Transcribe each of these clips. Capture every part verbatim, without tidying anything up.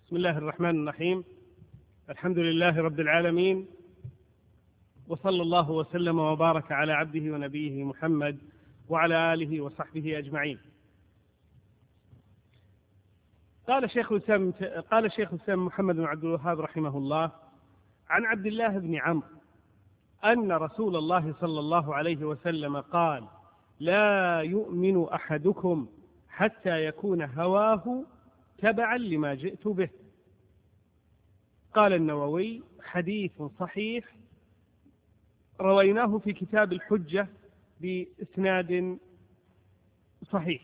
بسم الله الرحمن الرحيم. الحمد لله رب العالمين، وصلى الله وسلم وبارك على عبده ونبيه محمد وعلى آله وصحبه أجمعين. قال شيخ الإسلام قال شيخ الإسلام محمد بن عبد الوهاب رحمه الله عن عبد الله بن عمرو أن رسول الله صلى الله عليه وسلم قال: لا يؤمن أحدكم حتى يكون هواه تبعا لما جئت به. قال النووي: حديث صحيح رويناه في كتاب الحجة بإسناد صحيح.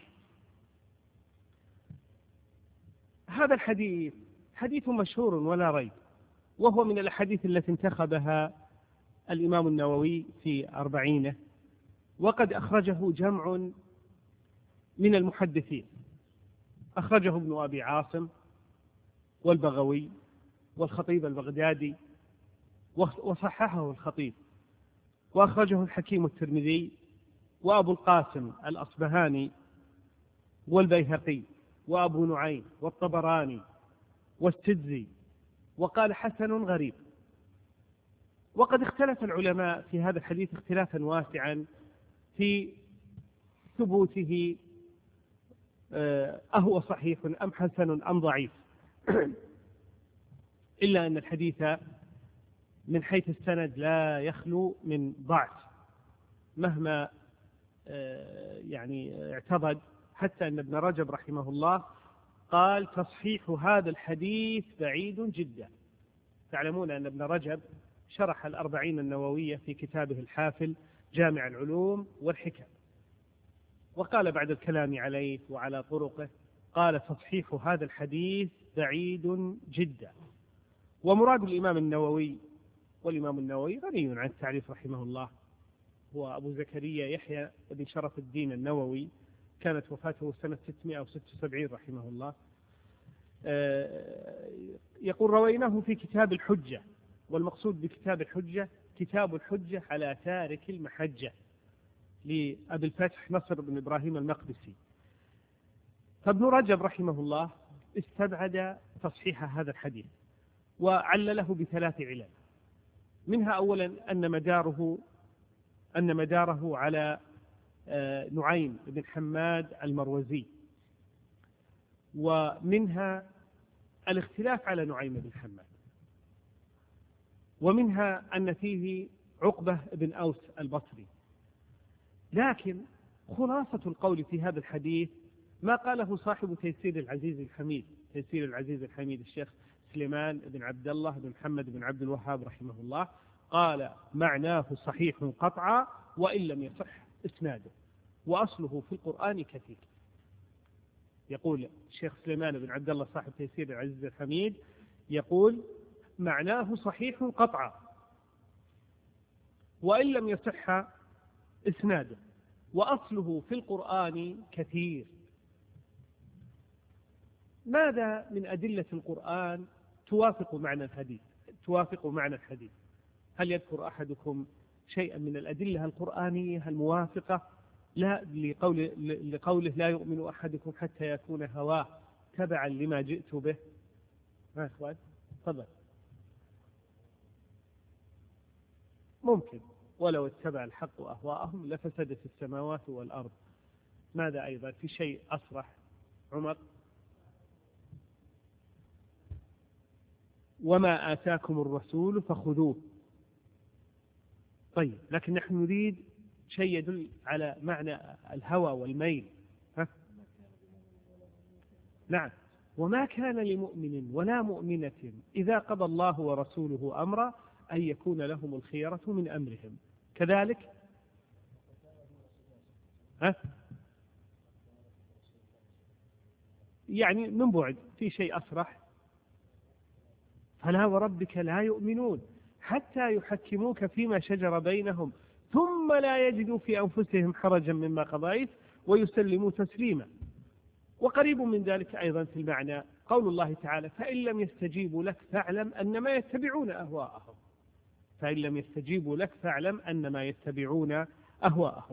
هذا الحديث حديث مشهور ولا ريب، وهو من الأحاديث التي انتخبها الإمام النووي في أربعينه، وقد أخرجه جمع من المحدثين. أخرجه ابن أبي عاصم والبغوي والخطيب البغدادي، وصححه الخطيب، وأخرجه الحكيم الترمذي وأبو القاسم الأصبهاني والبيهقي وأبو نعيم والطبراني والسدزي، وقال حسن غريب. وقد اختلف العلماء في هذا الحديث اختلافا واسعا في ثبوته، أهو صحيح أم حسن أم ضعيف، إلا أن الحديث من حيث السند لا يخلو من ضعف مهما يعني اعتضد، حتى أن ابن رجب رحمه الله قال: تصحيح هذا الحديث بعيد جدا. تعلمون أن ابن رجب شرح الأربعين النووية في كتابه الحافل جامع العلوم والحكم، وقال بعد الكلام عليه وعلى طرقه، قال: تصحيح هذا الحديث بعيد جدا. ومراد الإمام النووي، والإمام النووي غني عن التعريف رحمه الله، هو أبو زكريا يحيى بن شرف الدين النووي، كانت وفاته سنة ستمائة وستة وسبعين رحمه الله. يقول: رويناه في كتاب الحجة، والمقصود بكتاب الحجة كتاب الحجة على تارك المحجة لأبي الفتح نصر بن إبراهيم المقدسي. فابن رجب رحمه الله استبعد تصحيح هذا الحديث، وعلله بثلاث علل. منها أولا أن مداره أن مداره على نعيم بن حماد المروزي، ومنها الاختلاف على نعيم بن حماد، ومنها أن فيه عقبة بن أوس البصري. لكن خلاصة القول في هذا الحديث ما قاله صاحب تيسير العزيز الحميد تيسير العزيز الحميد الشيخ سليمان بن عبد الله بن محمد بن عبد الوهاب رحمه الله. قال: معناه صحيح قطعا وإن لم يصح إسناده، وأصله في القرآن كثير. يقول الشيخ سليمان بن عبد الله صاحب تيسير العزيز الحميد، يقول: معناه صحيح قطعا وإن لم يصح إسناده، وأصله في القرآن كثير. ماذا من أدلة القرآن توافق معنى الحديث توافق معنى الحديث؟ هل يذكر أحدكم شيئا من الأدلة القرآنية الموافقة لا لقول لقوله: لا يؤمن أحدكم حتى يكون هواه تبعا لما جئت به؟ ها أخوان، تفضل. ممكن: ولو اتبع الحق أهواءهم لفسدت السماوات والأرض. ماذا أيضا في شيء أصرح؟ عمر: وما آتاكم الرسول فخذوه. طيب، لكن نحن نريد شيء يدل على معنى الهوى والميل. ها؟ نعم: وما كان لمؤمن ولا مؤمنة إذا قضى الله ورسوله أمرا أن يكون لهم الخيرة من أمرهم. كذلك ها؟ يعني من بعد في شيء أصرح: فلا وربك لا يؤمنون حتى يحكموك فيما شجر بينهم ثم لا يجدوا في أنفسهم حرجا مما قضيت ويسلموا تسليما. وقريب من ذلك أيضا في المعنى قول الله تعالى: فإن لم يستجيبوا لك فاعلم أنما يتبعون أهواءهم فإن لم يستجيبوا لك فاعلم أنما يتبعون أهواءهم.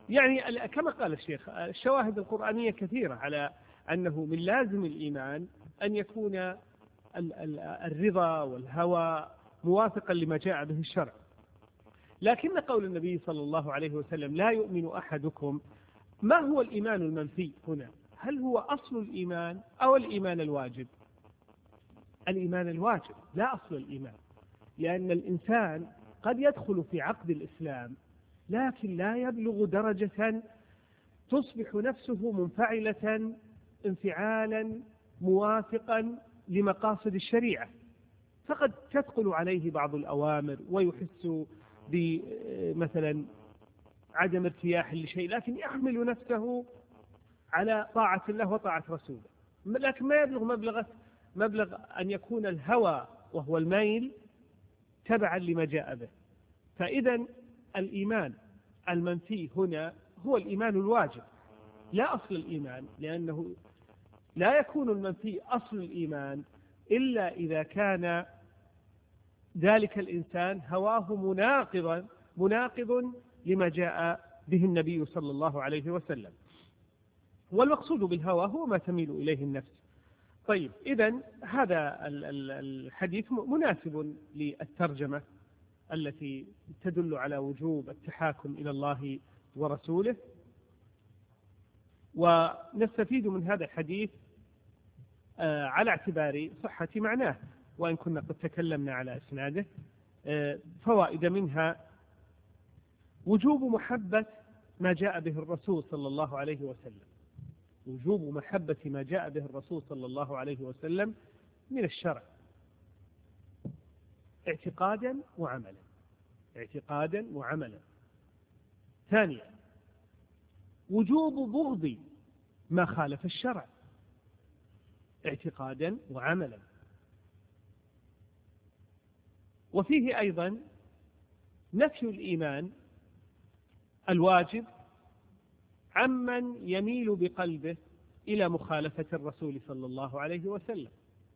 يعني كما قال الشيخ الشواهد القرآنية كثيرة على أنه من لازم الإيمان أن يكون الرضا والهوى موافقا لما جاء به الشرع. لكن قول النبي صلى الله عليه وسلم لا يؤمن أحدكم، ما هو الإيمان المنفي هنا؟ هل هو أصل الإيمان أو الإيمان الواجب؟ الإيمان الواجب لا أصل الإيمان، لأن الإنسان قد يدخل في عقد الإسلام لكن لا يبلغ درجة تصبح نفسه منفعلة انفعالا موافقا لمقاصد الشريعة، فقد تثقل عليه بعض الأوامر ويحس بمثلا عدم ارتياح لشيء، لكن يحمل نفسه على طاعة الله وطاعة رسوله، لكن ما يبلغ مبلغ مبلغ أن يكون الهوى وهو الميل تبعا لما جاء به. فإذا الإيمان المنفي هنا هو الإيمان الواجب لا أصل الإيمان، لأنه لا يكون المنفي أصل الإيمان إلا إذا كان ذلك الإنسان هواه مناقضا مناقض لما جاء به النبي صلى الله عليه وسلم. والمقصود بالهوى هو ما تميل إليه النفس. طيب، إذن هذا الحديث مناسب للترجمة التي تدل على وجوب التحاكم إلى الله ورسوله. ونستفيد من هذا الحديث على اعتبار صحة معناه، وإن كنا قد تكلمنا على إسناده، فوائد منها وجوب محبة ما جاء به الرسول صلى الله عليه وسلم، وجوب محبة ما جاء به الرسول صلى الله عليه وسلم من الشرع اعتقادا وعملا، اعتقادا وعملا. ثانيا وجوب بغض ما خالف الشرع اعتقادا وعملا. وفيه أيضا نفي الإيمان الواجب عمن يميل بقلبه إلى مخالفة الرسول صلى الله عليه وسلم.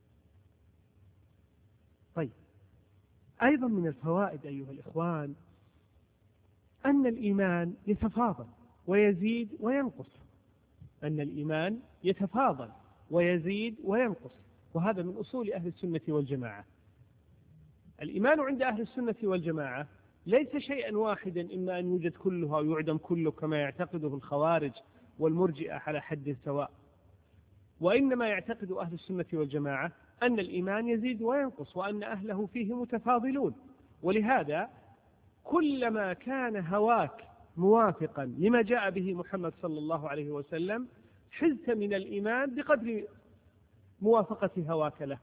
طيب، أيضا من الفوائد أيها الإخوان أن الإيمان يتفاضل ويزيد وينقص، أن الإيمان يتفاضل ويزيد وينقص، وهذا من أصول أهل السنة والجماعة. الإيمان عند أهل السنة والجماعة ليس شيئا واحدا، إما أن يوجد كله أو يعدم كله كما يعتقده الخوارج والمرجئة على حد سواء، وإنما يعتقد أهل السنة والجماعة أن الإيمان يزيد وينقص، وأن أهله فيه متفاضلون. ولهذا كلما كان هواك موافقا لما جاء به محمد صلى الله عليه وسلم حزت من الإيمان بقدر موافقة هواك له،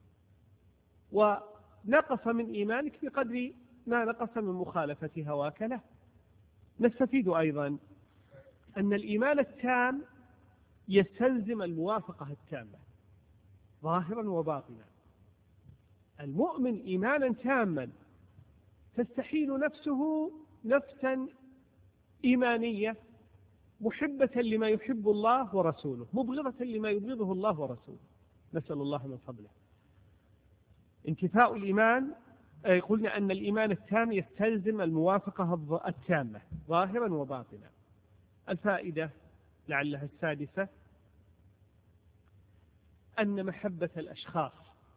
ونقص من إيمانك بقدر ما نقص من مخالفة هواك له. نستفيد أيضا أن الإيمان التام يستلزم الموافقة التامة ظاهرا وباطنا. المؤمن إيمانا تاما تستحيل نفسه نفسا إيمانية محبة لما يحب الله ورسوله مبغضة لما يبغضه الله ورسوله، نسأل الله من فضله. انتفاء الإيمان، قلنا أن الإيمان التام يستلزم الموافقة التامة ظاهرا وباطنا. الفائدة لعلها السادسة أن محبة الأشخاص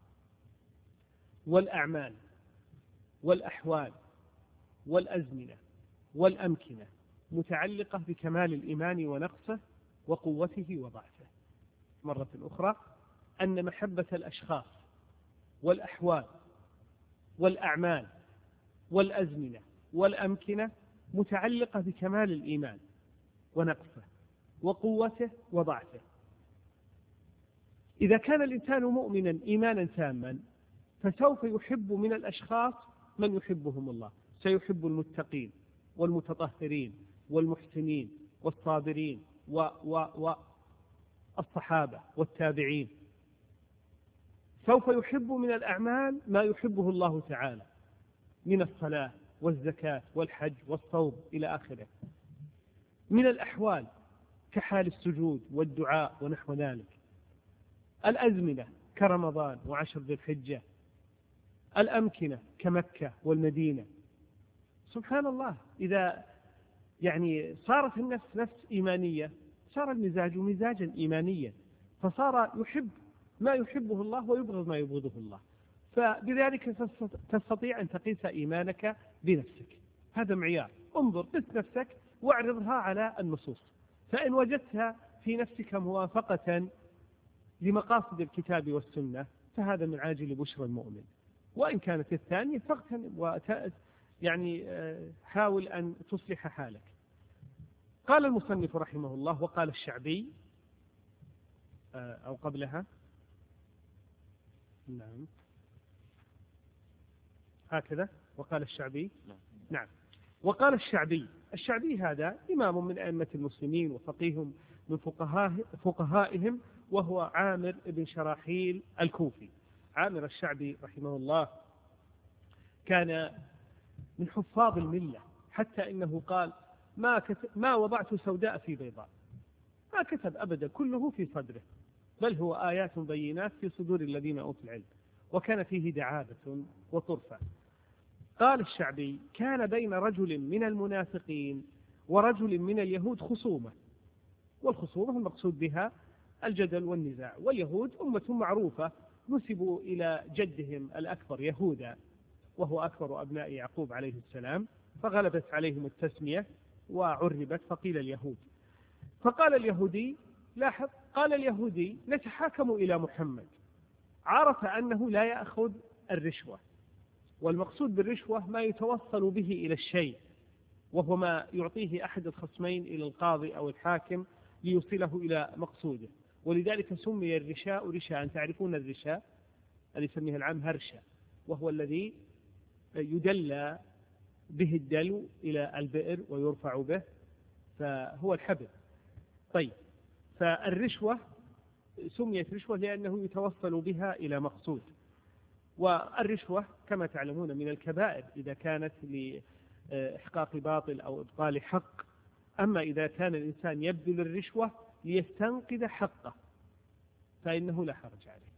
والأعمال والأحوال والأزمنة والأمكنة متعلقة بكمال الإيمان ونقصه وقوته وضعفه. مرة أخرى أن محبة الأشخاص والأحوال والأعمال والأزمنة والأمكنة متعلقة بكمال الإيمان ونقصه وقوته وضعفه. إذا كان الإنسان مؤمنا إيمانا تاما فسوف يحب من الأشخاص من يحبهم الله، سيحب المتقين والمتطهرين والمحسنين والصابرين والصحابة والتابعين. سوف يحب من الأعمال ما يحبه الله تعالى من الصلاة والزكاة والحج والصوم إلى آخره. من الأحوال كحال السجود والدعاء ونحو ذلك. الأزمنة كرمضان وعشر ذي الحجة. الأمكنة كمكة والمدينة. سبحان الله، إذا يعني صارت النفس نفس إيمانية، صار المزاج مزاجا إيمانيا، فصار يحب ما يحبه الله ويبغض ما يبغضه الله. فبذلك تستطيع أن تقيس إيمانك بنفسك. هذا معيار. انظر، قس نفسك واعرضها على النصوص، فإن وجدتها في نفسك موافقة لمقاصد الكتاب والسنة فهذا من عاجل بشرى المؤمن، وإن كانت الثانية فاغتنم وت... يعني حاول أن تصلح حالك. قال المصنف رحمه الله: وقال الشعبي، أو قبلها، نعم هكذا، وقال الشعبي، نعم، وقال الشعبي. الشعبي هذا إمام من أئمة المسلمين وفقيه من فقهاء فقهائهم، وهو عامر بن شراحيل الكوفي. عامر الشعبي رحمه الله كان من حفاظ الملة، حتى إنه قال: ما, كتب ما وضعت سوداء في بيضاء. ما كتب أبدا، كله في صدره، بل هو آيات بينات في صدور الذين أوتوا العلم، وكان فيه دعابة وطرفة. قال الشعبي: كان بين رجل من المنافقين ورجل من اليهود خصومة، والخصومة المقصود بها الجدل والنزاع. واليهود أمة معروفة نسبوا إلى جدهم الأكبر يهوذا، وهو أكبر أبناء يعقوب عليه السلام، فغلبت عليهم التسمية وعربت فقيل اليهود. فقال اليهودي، لاحظ، قال اليهودي: نتحاكم إلى محمد. عرف أنه لا يأخذ الرشوة، والمقصود بالرشوة ما يتوصل به إلى الشيء، وهو ما يعطيه أحد الخصمين إلى القاضي أو الحاكم ليوصله إلى مقصوده. ولذلك سمي الرشاء رشاء. تعرفون الرشاء اللي يسميه العام هرشة، وهو الذي يدلى به الدلو إلى البئر ويرفع به، فهو الحبل. طيب، فالرشوة سميت رشوة لأنه يتوصل بها إلى مقصود. والرشوة كما تعلمون من الكبائر إذا كانت لإحقاق باطل أو إبطال حق. أما إذا كان الإنسان يبذل الرشوة ليستنقذ حقه فإنه لا حرج عليه.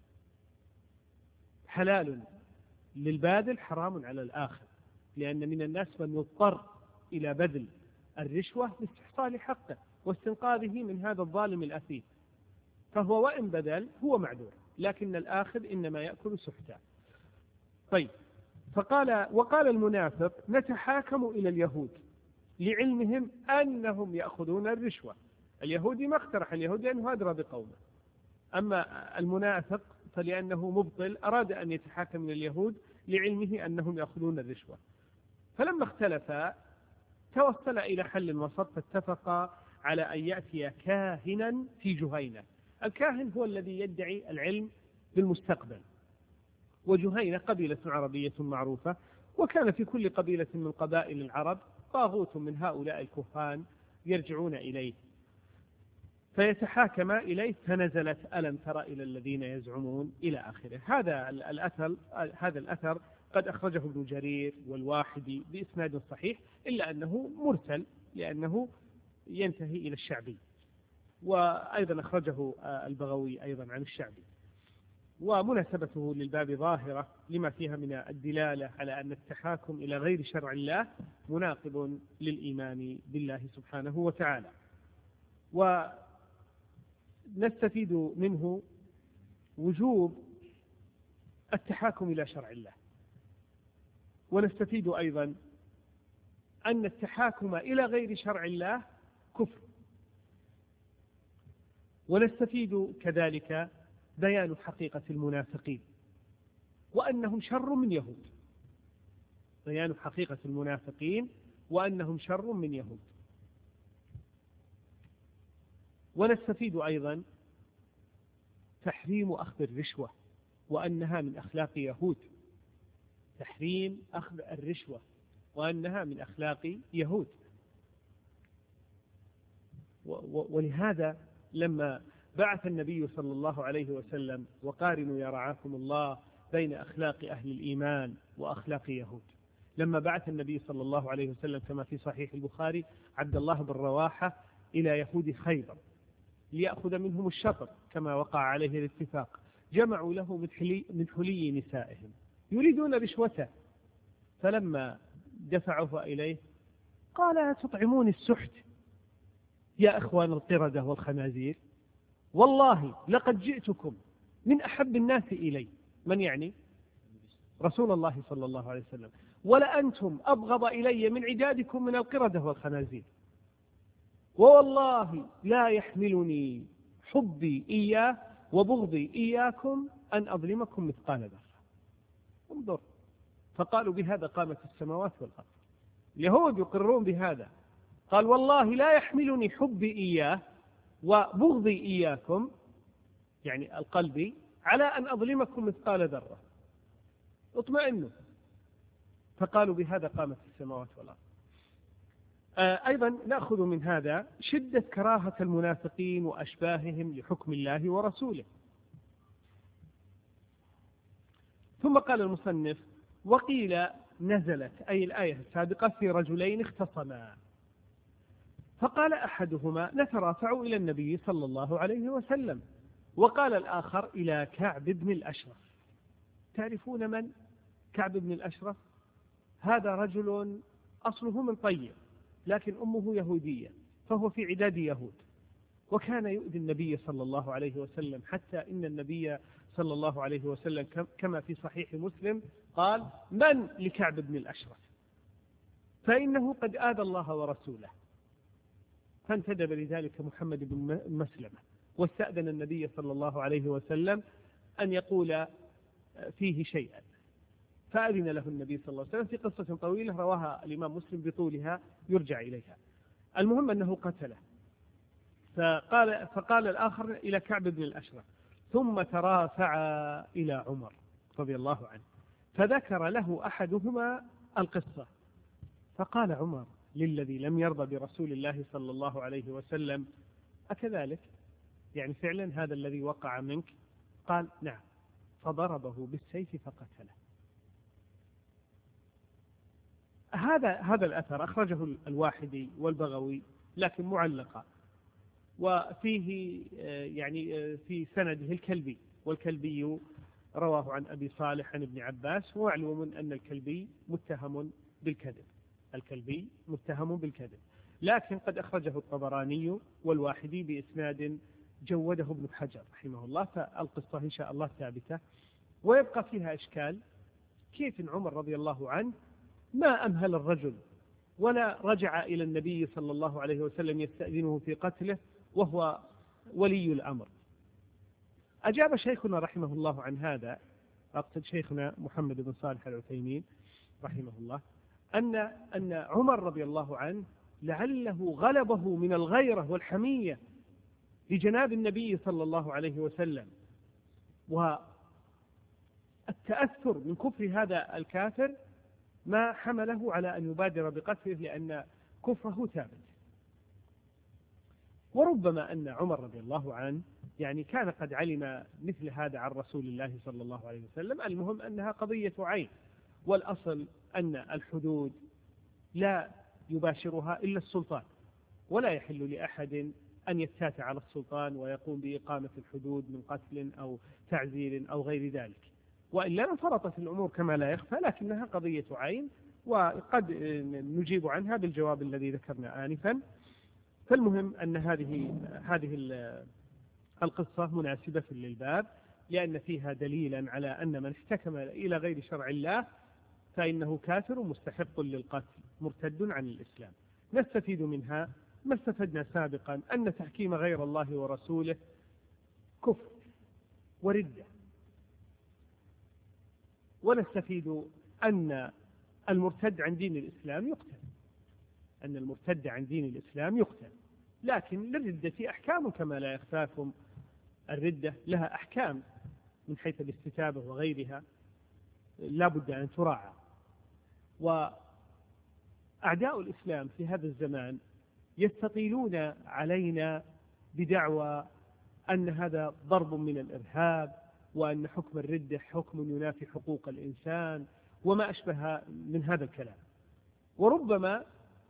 حلال للباذل، حرام على الآخر، لأن من الناس من يضطر إلى بذل الرشوة لاستحصال حقه واستنقاذه من هذا الظالم الأثيم، فهو وإن بذل هو معذور، لكن الآخر إنما يأكل سحتا. طيب، فقال: وقال المنافق: نتحاكم إلى اليهود لعلمهم أنهم يأخذون الرشوة. اليهودي ما اقترح اليهود لأنه أدرى بقومه، أما المنافق فلأنه مبطل أراد أن يتحاكم إلى اليهود لعلمه أنهم يأخذون الرشوة. فلما اختلفا توصل إلى حل وسط، فاتفقا على أن يأتي كاهنا في جهينة. الكاهن هو الذي يدعي العلم بالمستقبل، وجهينة قبيلة عربية معروفة، وكان في كل قبيلة من قبائل العرب طاغوت من هؤلاء الكهان يرجعون إليه، فيتحاكم إليه. فنزلت: ألم تر إلى الذين يزعمون، إلى آخره. هذا الأثر هذا الأثر قد أخرجه ابن جرير والواحدي بإسناد صحيح، إلا أنه مرسل لأنه ينتهي إلى الشعبي، وأيضا أخرجه البغوي أيضا عن الشعبي. ومناسبته للباب ظاهرة لما فيها من الدلالة على أن التحاكم إلى غير شرع الله مناقض للإيمان بالله سبحانه وتعالى. ونستفيد منه وجوب التحاكم إلى شرع الله، ونستفيد أيضا أن التحاكم إلى غير شرع الله كفر. ونستفيد كذلك بيان حقيقة المنافقين وأنهم شر من يهود. بيان حقيقة المنافقين وأنهم شر من يهود. ونستفيد أيضا تحريم أخذ الرشوة وأنها من أخلاق يهود. تحريم أخذ الرشوة وأنها من أخلاق يهود. ولهذا لما بعث النبي صلى الله عليه وسلم: وقارنوا يا رعاكم الله بين أخلاق أهل الإيمان وأخلاق يهود. لما بعث النبي صلى الله عليه وسلم كما في صحيح البخاري عبد الله بن رواحة إلى يهود خيبر ليأخذ منهم الشطر كما وقع عليه الاتفاق، جمعوا له من حلي, من حلي نسائهم يريدون رشوته، فلما دفعوه إليه قال تطعمون السحت يا إخوان القردة والخنازير؟ والله لقد جئتكم من أحب الناس إلي. من يعني؟ رسول الله صلى الله عليه وسلم. ولأنتم أبغض إلي من عدادكم من القردة والخنازير، ووالله لا يحملني حبي إياه وبغضي إياكم أن أظلمكم مثقال ذرة. انظر، فقالوا بهذا قامت السماوات والأرض. اليهود يقرون بهذا، قال والله لا يحملني حبي إياه وبغضي إياكم، يعني القلبي، على أن أظلمكم مثقال ذرة. اطمئنوا. فقالوا بهذا قامت السماوات والأرض. أيضا نأخذ من هذا شدة كراهة المنافقين وأشباههم لحكم الله ورسوله. ثم قال المصنف: وقيل نزلت، أي الآية السابقة، في رجلين اختصما، فقال أحدهما نترافع إلى النبي صلى الله عليه وسلم، وقال الآخر إلى كعب بن الأشرف. تعرفون من كعب بن الأشرف؟ هذا رجل أصله من طيب، لكن أمه يهودية، فهو في عداد يهود، وكان يؤذي النبي صلى الله عليه وسلم، حتى إن النبي صلى الله عليه وسلم كما في صحيح مسلم قال: من لكعب بن الأشرف؟ فإنه قد آذى الله ورسوله. فانتدب لذلك محمد بن مسلمة، واستأذن النبي صلى الله عليه وسلم أن يقول فيه شيئا، فأذن له النبي صلى الله عليه وسلم في قصة طويلة رواها الإمام مسلم بطولها يرجع إليها. المهم أنه قتله. فقال, فقال الآخر إلى كعب بن الأشرف، ثم ترافع إلى عمر رضي الله عنه، فذكر له أحدهما القصة، فقال عمر للذي لم يرضى برسول الله صلى الله عليه وسلم: أكذلك؟ يعني فعلا هذا الذي وقع منك؟ قال: نعم. فضربه بالسيف فقتله. هذا هذا الأثر أخرجه الواحدي والبغوي لكن معلقا، وفيه يعني في سنده الكلبي، والكلبي رواه عن أبي صالح عن ابن عباس. ومعلوم أن الكلبي متهم بالكذب، الكلبي متهم بالكذب، لكن قد أخرجه الطبراني والواحدي بإسناد جوده ابن حجر رحمه الله، فالقصة إن شاء الله ثابتة. ويبقى فيها إشكال، كيف عمر رضي الله عنه ما أمهل الرجل ولا رجع إلى النبي صلى الله عليه وسلم يستأذنه في قتله وهو ولي الأمر؟ أجاب شيخنا رحمه الله عن هذا، أقصد شيخنا محمد بن صالح العثيمين رحمه الله، أن أن عمر رضي الله عنه لعله غلبه من الغيرة والحمية لجناب النبي صلى الله عليه وسلم، والتأثر من كفر هذا الكافر ما حمله على أن يبادر بقتله، لأن كفره ثابت. وربما أن عمر رضي الله عنه يعني كان قد علم مثل هذا عن رسول الله صلى الله عليه وسلم. المهم أنها قضية عين، والأصل أن الحدود لا يباشرها إلا السلطان، ولا يحل لأحد أن يتات على السلطان ويقوم بإقامة الحدود من قتل أو تعزير أو غير ذلك، وإلا انفرطت الأمور كما لا يخفى، لكنها قضية عين، وقد نجيب عنها بالجواب الذي ذكرنا آنفا. فالمهم أن هذه هذه القصة مناسبة للباب، لأن فيها دليلا على أن من احتكم إلى غير شرع الله فإنه كافر مستحق للقتل مرتد عن الإسلام. نستفيد منها ما استفدنا سابقا، أن تحكيم غير الله ورسوله كفر وردة. ونستفيد أن المرتد عن دين الإسلام يقتل، أن المرتد عن دين الإسلام يقتل، لكن للردة أحكام كما لا يخفاكم. الردة لها أحكام من حيث الاستتابة وغيرها لا بد أن تراعى. وأعداء الإسلام في هذا الزمان يستطيلون علينا بدعوى أن هذا ضرب من الإرهاب، وأن حكم الردة حكم ينافي حقوق الإنسان وما أشبه من هذا الكلام. وربما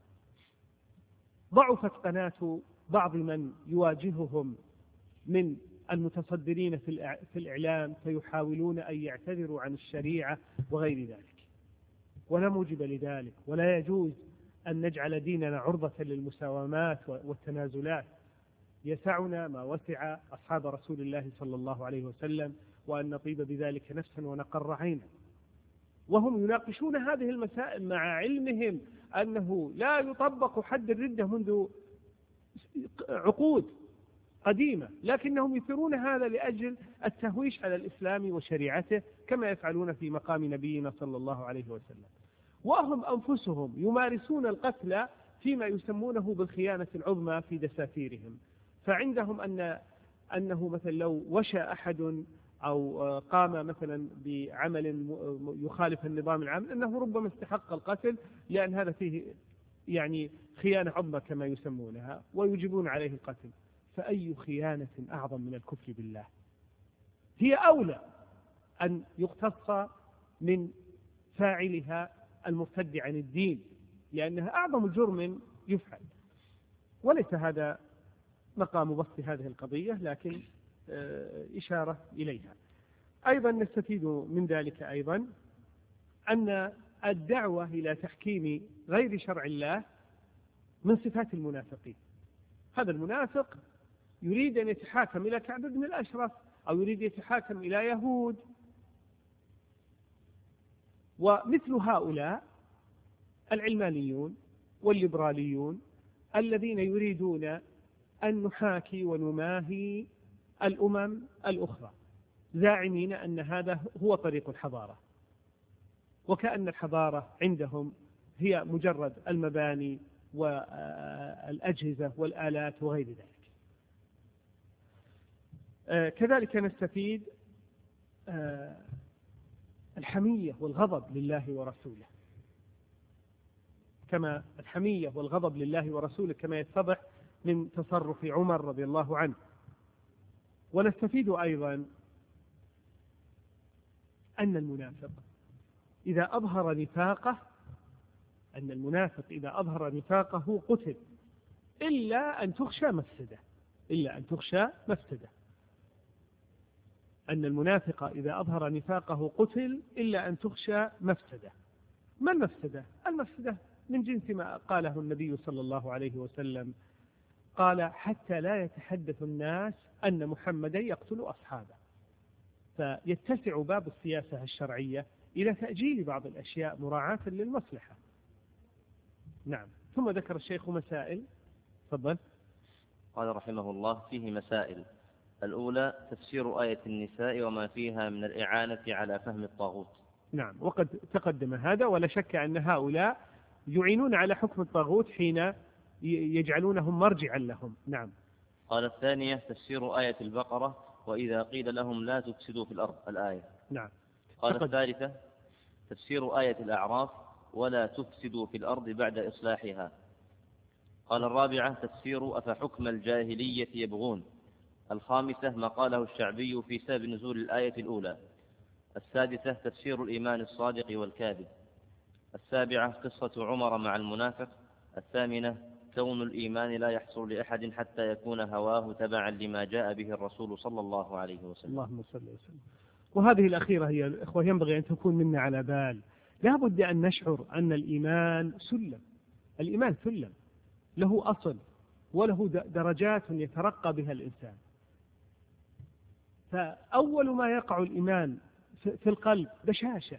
ضعفت قناة بعض من يواجههم من المتصدرين في الإعلام، فيحاولون أن يعتذروا عن الشريعة وغير ذلك، ولا موجب لذلك، ولا يجوز أن نجعل ديننا عرضة للمساومات والتنازلات. يسعنا ما وسع أصحاب رسول الله صلى الله عليه وسلم، وأن نطيب بذلك نفسا ونقر عينا. وهم يناقشون هذه المسائل مع علمهم أنه لا يطبق حد الردة منذ عقود قديمة، لكنهم يثيرون هذا لأجل التهويش على الإسلام وشريعته، كما يفعلون في مقام نبينا صلى الله عليه وسلم. وهم أنفسهم يمارسون القتل فيما يسمونه بالخيانة العظمى في دساتيرهم. فعندهم أن أنه مثلا لو وشى أحد أو قام مثلا بعمل يخالف النظام العام أنه ربما استحق القتل، لأن هذا فيه يعني خيانة عظمى كما يسمونها، ويجبون عليه القتل. فأي خيانة أعظم من الكفر بالله؟ هي أولى أن يقتص من فاعلها المرتد عن الدين، لأنها أعظم جرم يفعل. وليس هذا مقام بسط هذه القضية، لكن إشارة إليها. أيضا نستفيد من ذلك أيضا أن الدعوة إلى تحكيم غير شرع الله من صفات المنافقين. هذا المنافق يريد أن يتحاكم إلى كعب بن الأشرف، أو يريد يتحاكم إلى يهود. ومثل هؤلاء العلمانيون والليبراليون الذين يريدون أن نحاكي ونماهي الأمم الأخرى، زاعمين أن هذا هو طريق الحضارة، وكأن الحضارة عندهم هي مجرد المباني والأجهزة والآلات وغير ذلك. كذلك نستفيد الحمية والغضب لله ورسوله، كما الحمية والغضب لله ورسوله كما يتضح من تصرف عمر رضي الله عنه. ونستفيد أيضا أن المنافق إذا أظهر نفاقه أن المنافق إذا أظهر نفاقه قتل إلا أن تخشى مفسده إلا أن تخشى مفسده أن المنافق إذا أظهر نفاقه قتل إلا أن تخشى مفسده. ما المفسدة؟ المفسدة من جنس ما قاله النبي صلى الله عليه وسلم، قال: حتى لا يتحدث الناس أن محمدا يقتل أصحابه. فيتسع باب السياسة الشرعية إلى تأجيل بعض الأشياء مراعاة للمصلحة. نعم. ثم ذكر الشيخ مسائل. تفضل. قال رحمه الله: فيه مسائل. الأولى تفسير آية النساء وما فيها من الإعانة على فهم الطاغوت. نعم، وقد تقدم هذا، ولا شك أن هؤلاء يعينون على حكم الطاغوت حين يجعلونهم مرجعا لهم. نعم. قال الثانية تفسير آية البقرة: وإذا قيل لهم لا تفسدوا في الأرض، الآية. نعم. قال تقدم. الثالثة تفسير آية الأعراف: ولا تفسدوا في الأرض بعد إصلاحها. قال الرابعة تفسير أفحكم الجاهلية يبغون. الخامسة ما قاله الشعبي في سبب نزول الآية الأولى. السادسة تفسير الإيمان الصادق والكاذب. السابعة قصة عمر مع المنافق. الثامنة كون الإيمان لا يحصل لأحد حتى يكون هواه تبعا لما جاء به الرسول صلى الله عليه وسلم. اللهم صل وسلم. وهذه الأخيرة هي الإخوة ينبغي أن تكون منا على بال. لا بد أن نشعر أن الإيمان سلم. الإيمان سلم له أصل وله درجات يترقى بها الإنسان. فأول ما يقع الإيمان في القلب بشاشة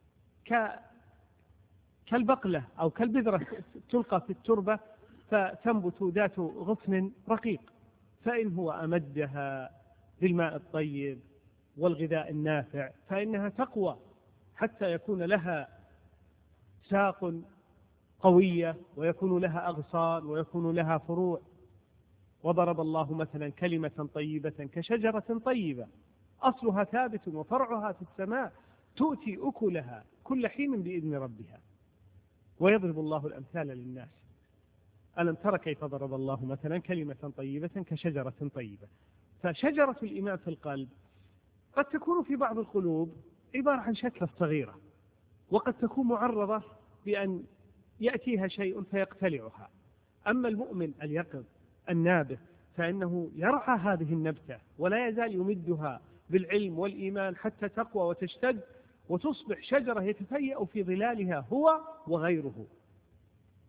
كالبقلة أو كالبذرة تلقى في التربة فتنبت ذات غصن رقيق، فإن هو أمدها بالماء الطيب والغذاء النافع فإنها تقوى حتى يكون لها ساق قوية ويكون لها أغصان ويكون لها فروع. وضرب الله مثلا كلمة طيبة كشجرة طيبة أصلها ثابت وفرعها في السماء تؤتي أكلها كل حين بإذن ربها. ويضرب الله الأمثال للناس. ألم تر كيف ضرب الله مثلا كلمة طيبة كشجرة طيبة. فشجرة الإيمان في القلب قد تكون في بعض القلوب عبارة عن شتلة صغيرة، وقد تكون معرضة بأن يأتيها شيء فيقتلعها. أما المؤمن اليقظ النابه فإنه يرعى هذه النبتة ولا يزال يمدها بالعلم والإيمان حتى تقوى وتشتد وتصبح شجرة يتفيأ في ظلالها هو وغيره.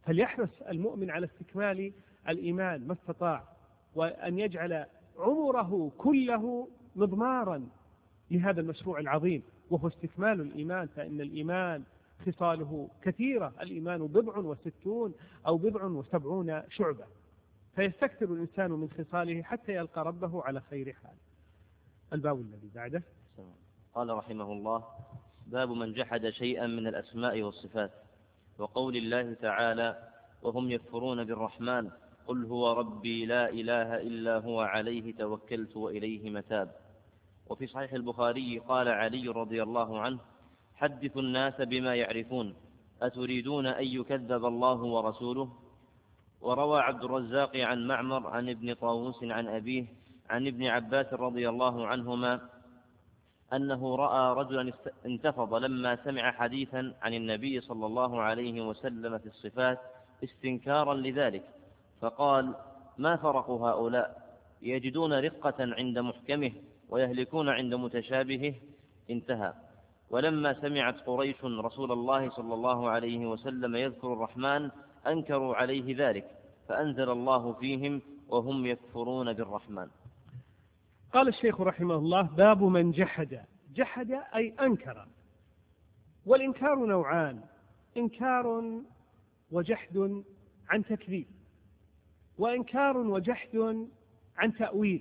فليحرص المؤمن على استكمال الإيمان ما استطاع، وأن يجعل عمره كله مضمارا لهذا المشروع العظيم وهو استكمال الإيمان، فإن الإيمان خصاله كثيرة، الإيمان بضع وستون أو بضع وسبعون شعبة، فيستكثر الإنسان من خصاله حتى يلقى ربه على خير حال. الباب الذي بعده. قال رحمه الله: باب من جحد شيئا من الأسماء والصفات، وقول الله تعالى: وهم يكفرون بالرحمن قل هو ربي لا إله إلا هو عليه توكلت وإليه متاب. وفي صحيح البخاري قال علي رضي الله عنه: حدثوا الناس بما يعرفون أتريدون أن يكذب الله ورسوله. وروى عبد الرزاق عن معمر عن ابن طاووس عن أبيه عن ابن عباس رضي الله عنهما أنه رأى رجلا انتفض لما سمع حديثا عن النبي صلى الله عليه وسلم في الصفات استنكارا لذلك، فقال: ما فرق هؤلاء؟ يجدون رقة عند محكمه ويهلكون عند متشابهه. انتهى. ولما سمعت قريش رسول الله صلى الله عليه وسلم يذكر الرحمن أنكروا عليه ذلك، فأنزل الله فيهم: وهم يكفرون بالرحمن. قال الشيخ رحمه الله: باب من جحد. جحد أي أنكر، والإنكار نوعان: إنكار وجحد عن تكذيب، وإنكار وجحد عن تأويل.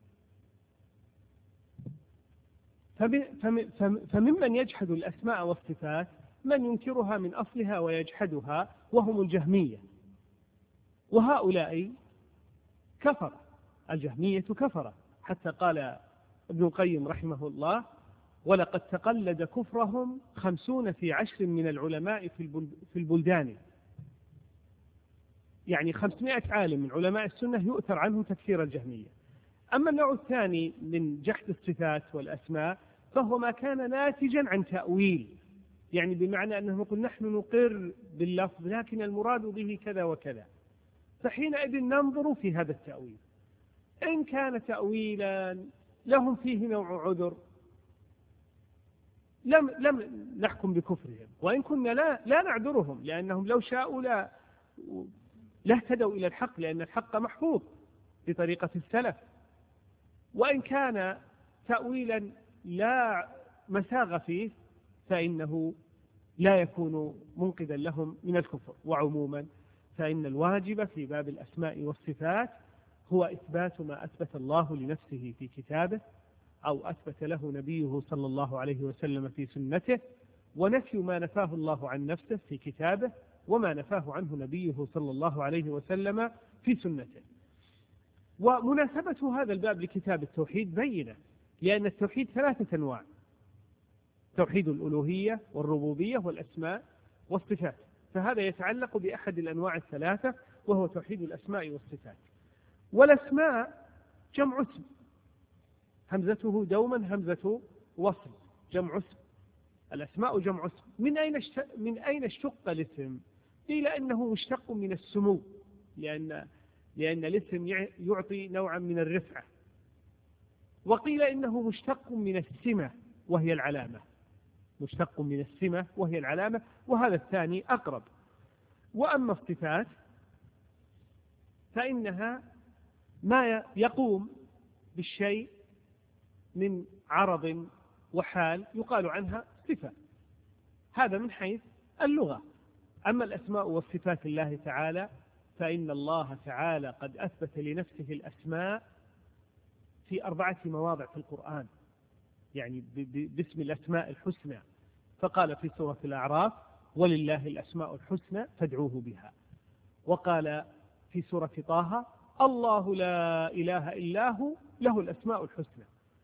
فممن يجحد الأسماء والصفات من ينكرها من أصلها ويجحدها، وهم الجهمية، وهؤلاء كفر، الجهمية كفر، حتى قال ابن القيم رحمه الله: ولقد تقلد كفرهم خمسون في عشر من العلماء في البلدان. يعني خمسمائة عالم من علماء السنة يؤثر عنهم تكفير الجهمية. أما النوع الثاني من جحد الصفات والأسماء فهو ما كان ناتجا عن تأويل، يعني بمعنى أنه يقول نحن نقر باللفظ لكن المراد به كذا وكذا، فحينئذ ننظر في هذا التأويل، إن كان تأويلا لهم فيه نوع عذر لم لم نحكم بكفرهم، وإن كنا لا لا نعذرهم، لأنهم لو شاءوا لا لا اهتدوا إلى الحق، لأن الحق محفوظ بطريقة السلف. وإن كان تأويلا لا مساغ فيه فإنه لا يكون منقذا لهم من الكفر. وعموما فإن الواجب في باب الأسماء والصفات هو إثبات ما أثبت الله لنفسه في كتابه أو أثبت له نبيه صلى الله عليه وسلم في سنته، ونفي ما نفاه الله عن نفسه في كتابه وما نفاه عنه نبيه صلى الله عليه وسلم في سنته. ومناسبة هذا الباب لكتاب التوحيد بينة، لأن التوحيد ثلاثة أنواع: توحيد الألوهية والربوبية والأسماء والصفات، فهذا يتعلق بأحد الأنواع الثلاثة وهو توحيد الأسماء والصفات. والأسماء جمع اسم، همزته دوما همزة وصل، جمع اسم. الأسماء جمع اسم. من أين من أين اشتق الاسم؟ قيل إنه مشتق من السمو، لأن لأن الاسم يعطي نوعا من الرفعة. وقيل إنه مشتق من السمة وهي العلامة، مشتق من السمة وهي العلامة، وهذا الثاني أقرب. وأما الصفات فإنها ما يقوم بالشيء من عرض وحال يقال عنها صفة، هذا من حيث اللغة. أما الأسماء والصفات الله تعالى فإن الله تعالى قد أثبت لنفسه الأسماء في أربعة مواضع في القرآن، يعني باسم الأسماء الحسنى، فقال في سورة الأعراف: ولله الأسماء الحسنى فادعوه بها. وقال في سورة طه: الله لا إله إلا هو له الأسماء الحسنى.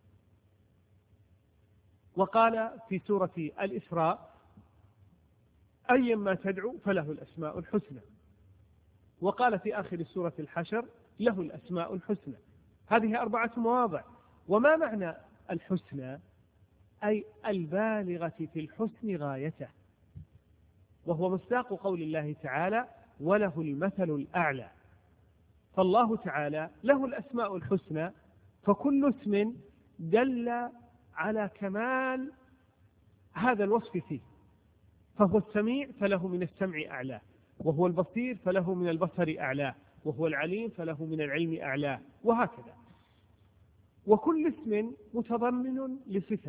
وقال في سورة الإسراء: أيما تدعو فله الأسماء الحسنى. وقال في آخر سورة الحشر: له الأسماء الحسنى. هذه أربعة مواضع. وما معنى الحسنى؟ أي البالغة في الحسن غايته، وهو مصداق قول الله تعالى: وله المثل الأعلى. فالله تعالى له الأسماء الحسنى، فكل اسم دل على كمال هذا الوصف فيه، فهو السميع فله من السمع أعلى، وهو البصير فله من البصر أعلاه، وهو العليم فله من العلم أعلاه، وهكذا. وكل اسم متضمن لصفة،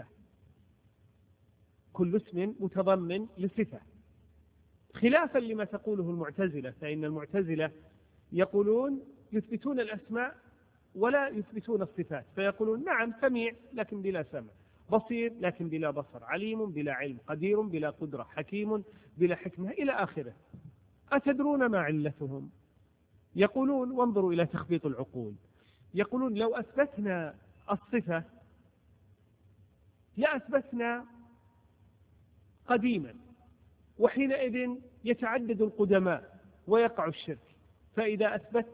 كل اسم متضمن لصفة، خلافا لما تقوله المعتزلة، فإن المعتزلة يقولون يثبتون الأسماء ولا يثبتون الصفات، فيقولون نعم سميع لكن بلا سمع، بصير لكن بلا بصر، عليم بلا علم، قدير بلا قدرة، حكيم بلا حكمة، إلى آخره. أتدرون ما علتهم؟ يقولون، وانظروا إلى تخبيط العقول، يقولون لو أثبتنا الصفة لأثبتنا قديما، وحينئذ يتعدد القدماء ويقع الشرك، فإذا أثبت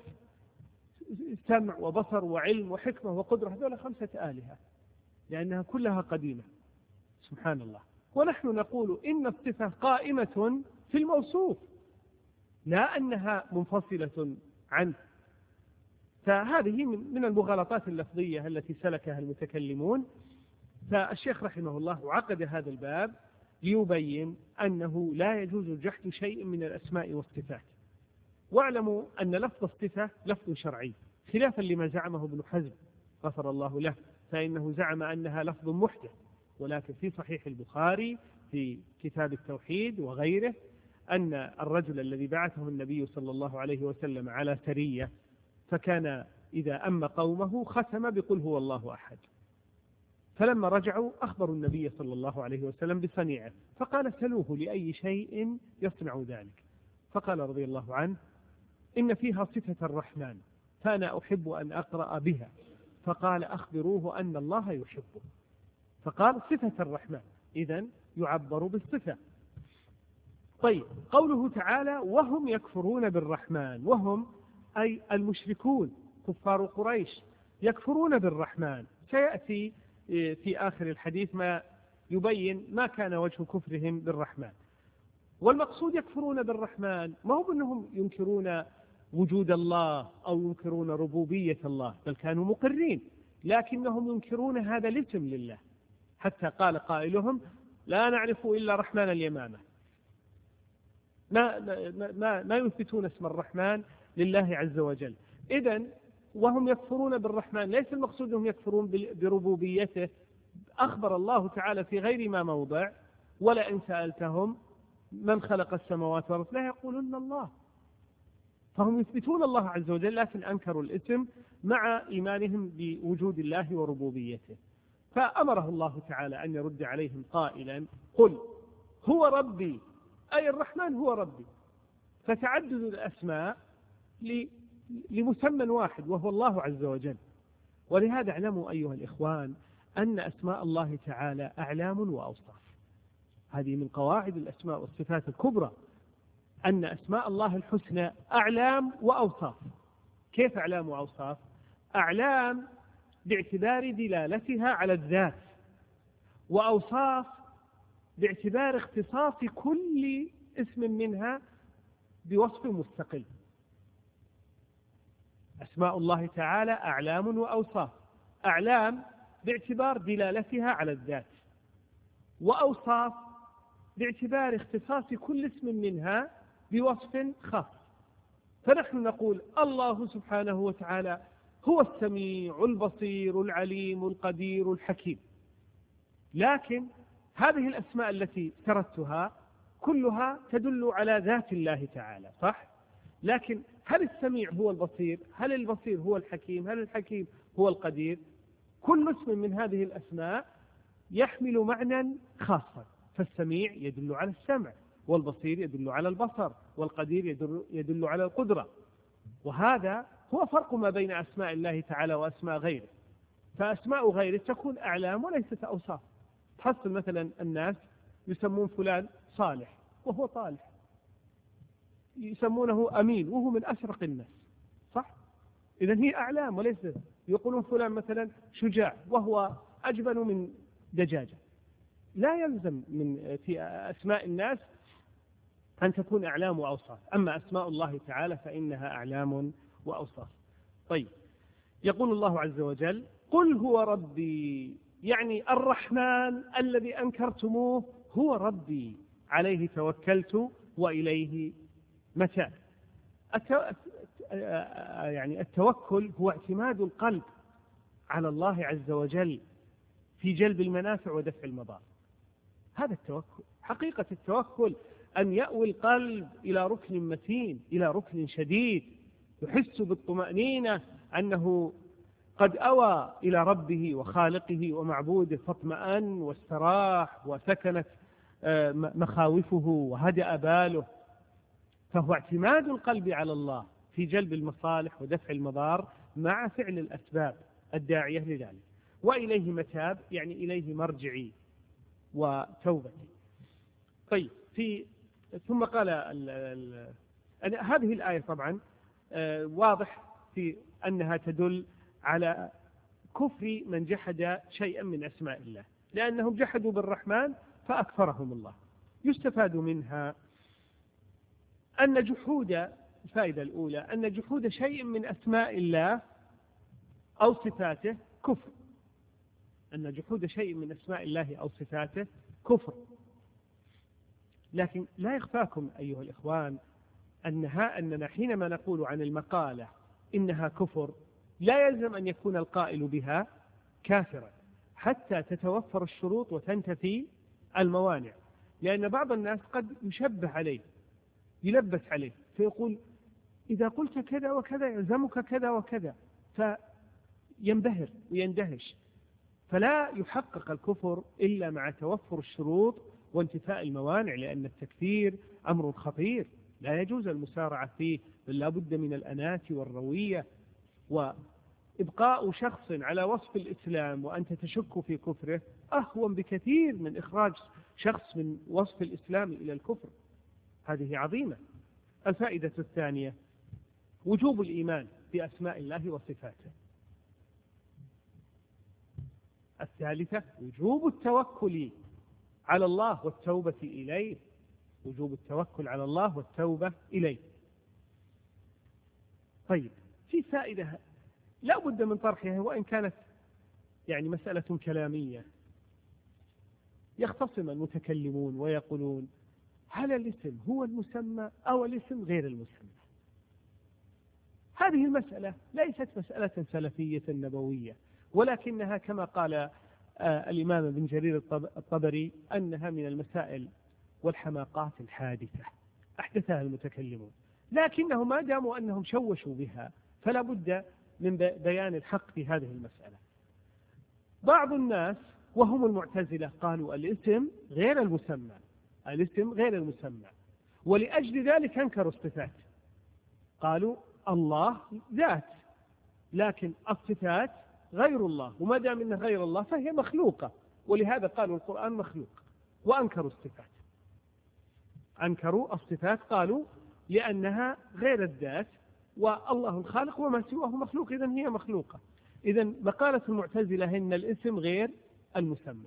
سمع وبصر وعلم وحكمة وقدرة هذول خمسة آلهة لأنها كلها قديمة، سبحان الله. ونحن نقول إن الصفة قائمة في الموصوف لا أنها منفصلة عنه. فهذه من المغالطات اللفظية التي سلكها المتكلمون. فالشيخ رحمه الله عقد هذا الباب ليبين أنه لا يجوز جحد شيء من الأسماء والصفات. واعلموا أن لفظ الصفة لفظ شرعي، خلافا لما زعمه ابن حزم غفر الله له، فإنه زعم أنها لفظ محدث، ولكن في صحيح البخاري في كتاب التوحيد وغيره أن الرجل الذي بعثه النبي صلى الله عليه وسلم على سرية، فكان إذا أم قومه ختم بقل هو الله أحد، فلما رجعوا أخبروا النبي صلى الله عليه وسلم بصنيعه، فقال سلوه لأي شيء يصنع ذلك، فقال رضي الله عنه إن فيها صفة الرحمن فأنا أحب أن أقرأ بها، فقال أخبروه أن الله يحبه، فقال صفة الرحمن، إذن يعبر بالصفة. طيب، قوله تعالى وهم يكفرون بالرحمن، وهم أي المشركون كفار قريش يكفرون بالرحمن، سيأتي في آخر الحديث ما يبين ما كان وجه كفرهم بالرحمن. والمقصود يكفرون بالرحمن ما هو أنهم ينكرون وجود الله أو ينكرون ربوبية الله، بل كانوا مقرين، لكنهم ينكرون هذا الاسم لله، حتى قال قائلهم لا نعرف إلا رحمن اليمامة، ما, ما, ما يثبتون اسم الرحمن لله عز وجل. إذن وهم يكفرون بالرحمن ليس المقصود أنهم يكفرون بربوبيته، أخبر الله تعالى في غير ما موضع ولئن سألتهم من خلق السماوات والأرض لا يقولون الله، فهم يثبتون الله عز وجل لكن أنكروا الاسم مع إيمانهم بوجود الله وربوبيته. فأمره الله تعالى أن يرد عليهم قائلا قل هو ربي، أي الرحمن هو ربي، فتعدد الأسماء لمسمى واحد وهو الله عز وجل. ولهذا اعلموا أيها الإخوان أن أسماء الله تعالى أعلام وأوصاف، هذه من قواعد الأسماء والصفات الكبرى، أن أسماء الله الحسنى أعلام وأوصاف. كيف أعلام وأوصاف؟ أعلام باعتبار دلالتها على الذات، وأوصاف باعتبار اختصاص كل اسم منها بوصف مستقل. أسماء الله تعالى أعلام وأوصاف، أعلام باعتبار دلالتها على الذات، وأوصاف باعتبار اختصاص كل اسم منها بوصف خاص. فنحن نقول الله سبحانه وتعالى هو السميع البصير العليم القدير الحكيم، لكن هذه الأسماء التي سردتها كلها تدل على ذات الله تعالى، صح؟ لكن هل السميع هو البصير؟ هل البصير هو الحكيم؟ هل الحكيم هو القدير؟ كل اسم من هذه الأسماء يحمل معنى خاصا، فالسميع يدل على السمع، والبصير يدل على البصر، والقدير يدل, يدل على القدرة. وهذا هو فرق ما بين أسماء الله تعالى وأسماء غيره. فأسماء غيره تكون أعلام وليست أوصاف. تحصل مثلا الناس يسمون فلان صالح وهو طالح، يسمونه أمين وهو من أشرق الناس، صح؟ إذن هي أعلام وليس. يقولون فلان مثلا شجاع وهو أجبن من دجاجة. لا يلزم من في أسماء الناس أن تكون أعلام وأوصاف، أما أسماء الله تعالى فإنها أعلام وأوصاف. طيب، يقول الله عز وجل قل هو ربي، يعني الرحمن الذي أنكرتموه هو ربي، عليه توكلت وإليه متى؟ يعني التوكل هو اعتماد القلب على الله عز وجل في جلب المنافع ودفع المضار. هذا التوكل. حقيقة التوكل أن يأوي القلب إلى ركن متين، إلى ركن شديد، يحس بالطمأنينة أنه قد أوى إلى ربه وخالقه ومعبوده، فاطمأن واستراح وسكنت مخاوفه وهدأ باله. فهو اعتماد القلب على الله في جلب المصالح ودفع المضار مع فعل الأسباب الداعية لذلك. وإليه متاب، يعني إليه مرجعي وتوبتي. طيب، في ثم قال ال ال هذه الآية طبعا واضح في أنها تدل على كفر من جحد شيئا من أسماء الله، لأنهم جحدوا بالرحمن فأكفرهم الله. يستفاد منها أن جحود، الفائدة الأولى أن جحود شيء من أسماء الله أو صفاته كفر، أن جحود شيء من أسماء الله أو صفاته كفر. لكن لا يخفاكم أيها الإخوان أنها أننا حينما نقول عن المقالة إنها كفر لا يلزم أن يكون القائل بها كافرا حتى تتوفر الشروط وتنتفي الموانع، لأن بعض الناس قد يشبه عليه، يلبس عليه، فيقول إذا قلت كذا وكذا يلزمك كذا وكذا، فينبهر ويندهش. فلا يحقق الكفر إلا مع توفر الشروط وانتفاء الموانع، لأن التكفير أمر خطير لا يجوز المسارعة فيه، بل لا بد من الأناة والروية. وإبقاء شخص على وصف الإسلام وأنت تشك في كفره أهون بكثير من إخراج شخص من وصف الإسلام إلى الكفر. هذه عظيمة. الفائدة الثانية وجوب الإيمان بأسماء الله وصفاته. الثالثة وجوب التوكل على الله والتوبة إليه، وجوب التوكل على الله والتوبة إليه. طيب، في فائدة لا بد من طرحها، وإن كانت يعني مسألة كلامية. يختصم المتكلمون ويقولون هل الاسم هو المسمى أو الاسم غير المسمى؟ هذه المسألة ليست مسألة سلفية نبوية، ولكنها كما قال آه الإمام ابن جرير الطبري أنها من المسائل والحماقات الحادثة أحدثها المتكلمون، لكنهم ما داموا أنهم شوشوا بها فلا بد من بيان الحق في هذه المسألة. بعض الناس وهم المعتزلة قالوا الاسم غير المسمى، الاسم غير المسمى، ولأجل ذلك أنكروا الصفات. قالوا الله ذات، لكن الصفات غير الله، وما دام انها غير الله فهي مخلوقة، ولهذا قالوا القرآن مخلوق، وأنكروا الصفات. أنكروا الصفات، قالوا لأنها غير الذات، والله الخالق وما سواه مخلوق، إذن هي مخلوقة. إذن مقالة المعتزلة إن الاسم غير المسمى.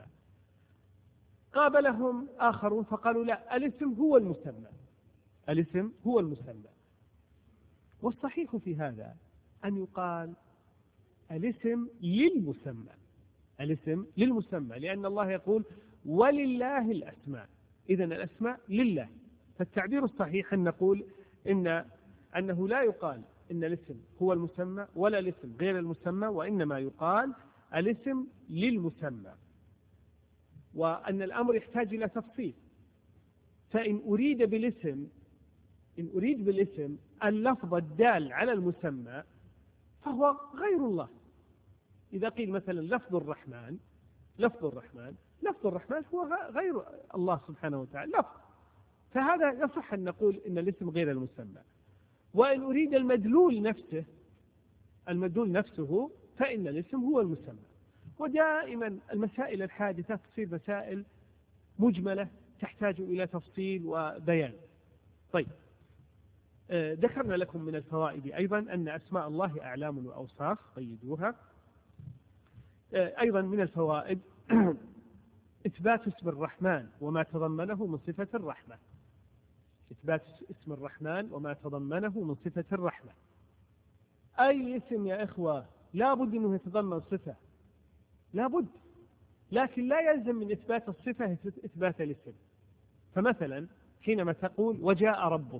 قابلهم آخرون فقالوا لا، الاسم هو المسمى، الاسم هو المسمى. والصحيح في هذا أن يقال الاسم للمسمى، الاسم للمسمى، لأن الله يقول ولله الأسماء، إذن الأسماء لله. فالتعبير الصحيح أن نقول إن أنه لا يقال إن الاسم هو المسمى ولا الاسم غير المسمى، وإنما يقال الاسم للمسمى، وأن الأمر يحتاج إلى تفصيل. فإن أريد بالاسم إن أريد بالاسم اللفظ الدال على المسمى فهو غير الله. إذا قيل مثلا لفظ الرحمن، لفظ الرحمن لفظ الرحمن هو غير الله سبحانه وتعالى لفظ، فهذا يصح أن نقول إن الاسم غير المسمى. وإن أريد المدلول نفسه، المدلول نفسه، فإن الاسم هو المسمى. ودائما المسائل الحادثة تصير مسائل مجملة تحتاج إلى تفصيل وبيان. طيب، آه ذكرنا لكم من الفوائد أيضا أن أسماء الله أعلام وأوصاف، قيدوها. آه أيضا من الفوائد إثبات اسم الرحمن وما تضمنه من صفة الرحمة، إثبات اسم الرحمن وما تضمنه من صفة الرحمة. أي اسم يا إخوة لا بد أنه يتضمن صفة، لا بد، لكن لا يلزم من إثبات الصفة إثبات الاسم. فمثلا حينما تقول وجاء ربك،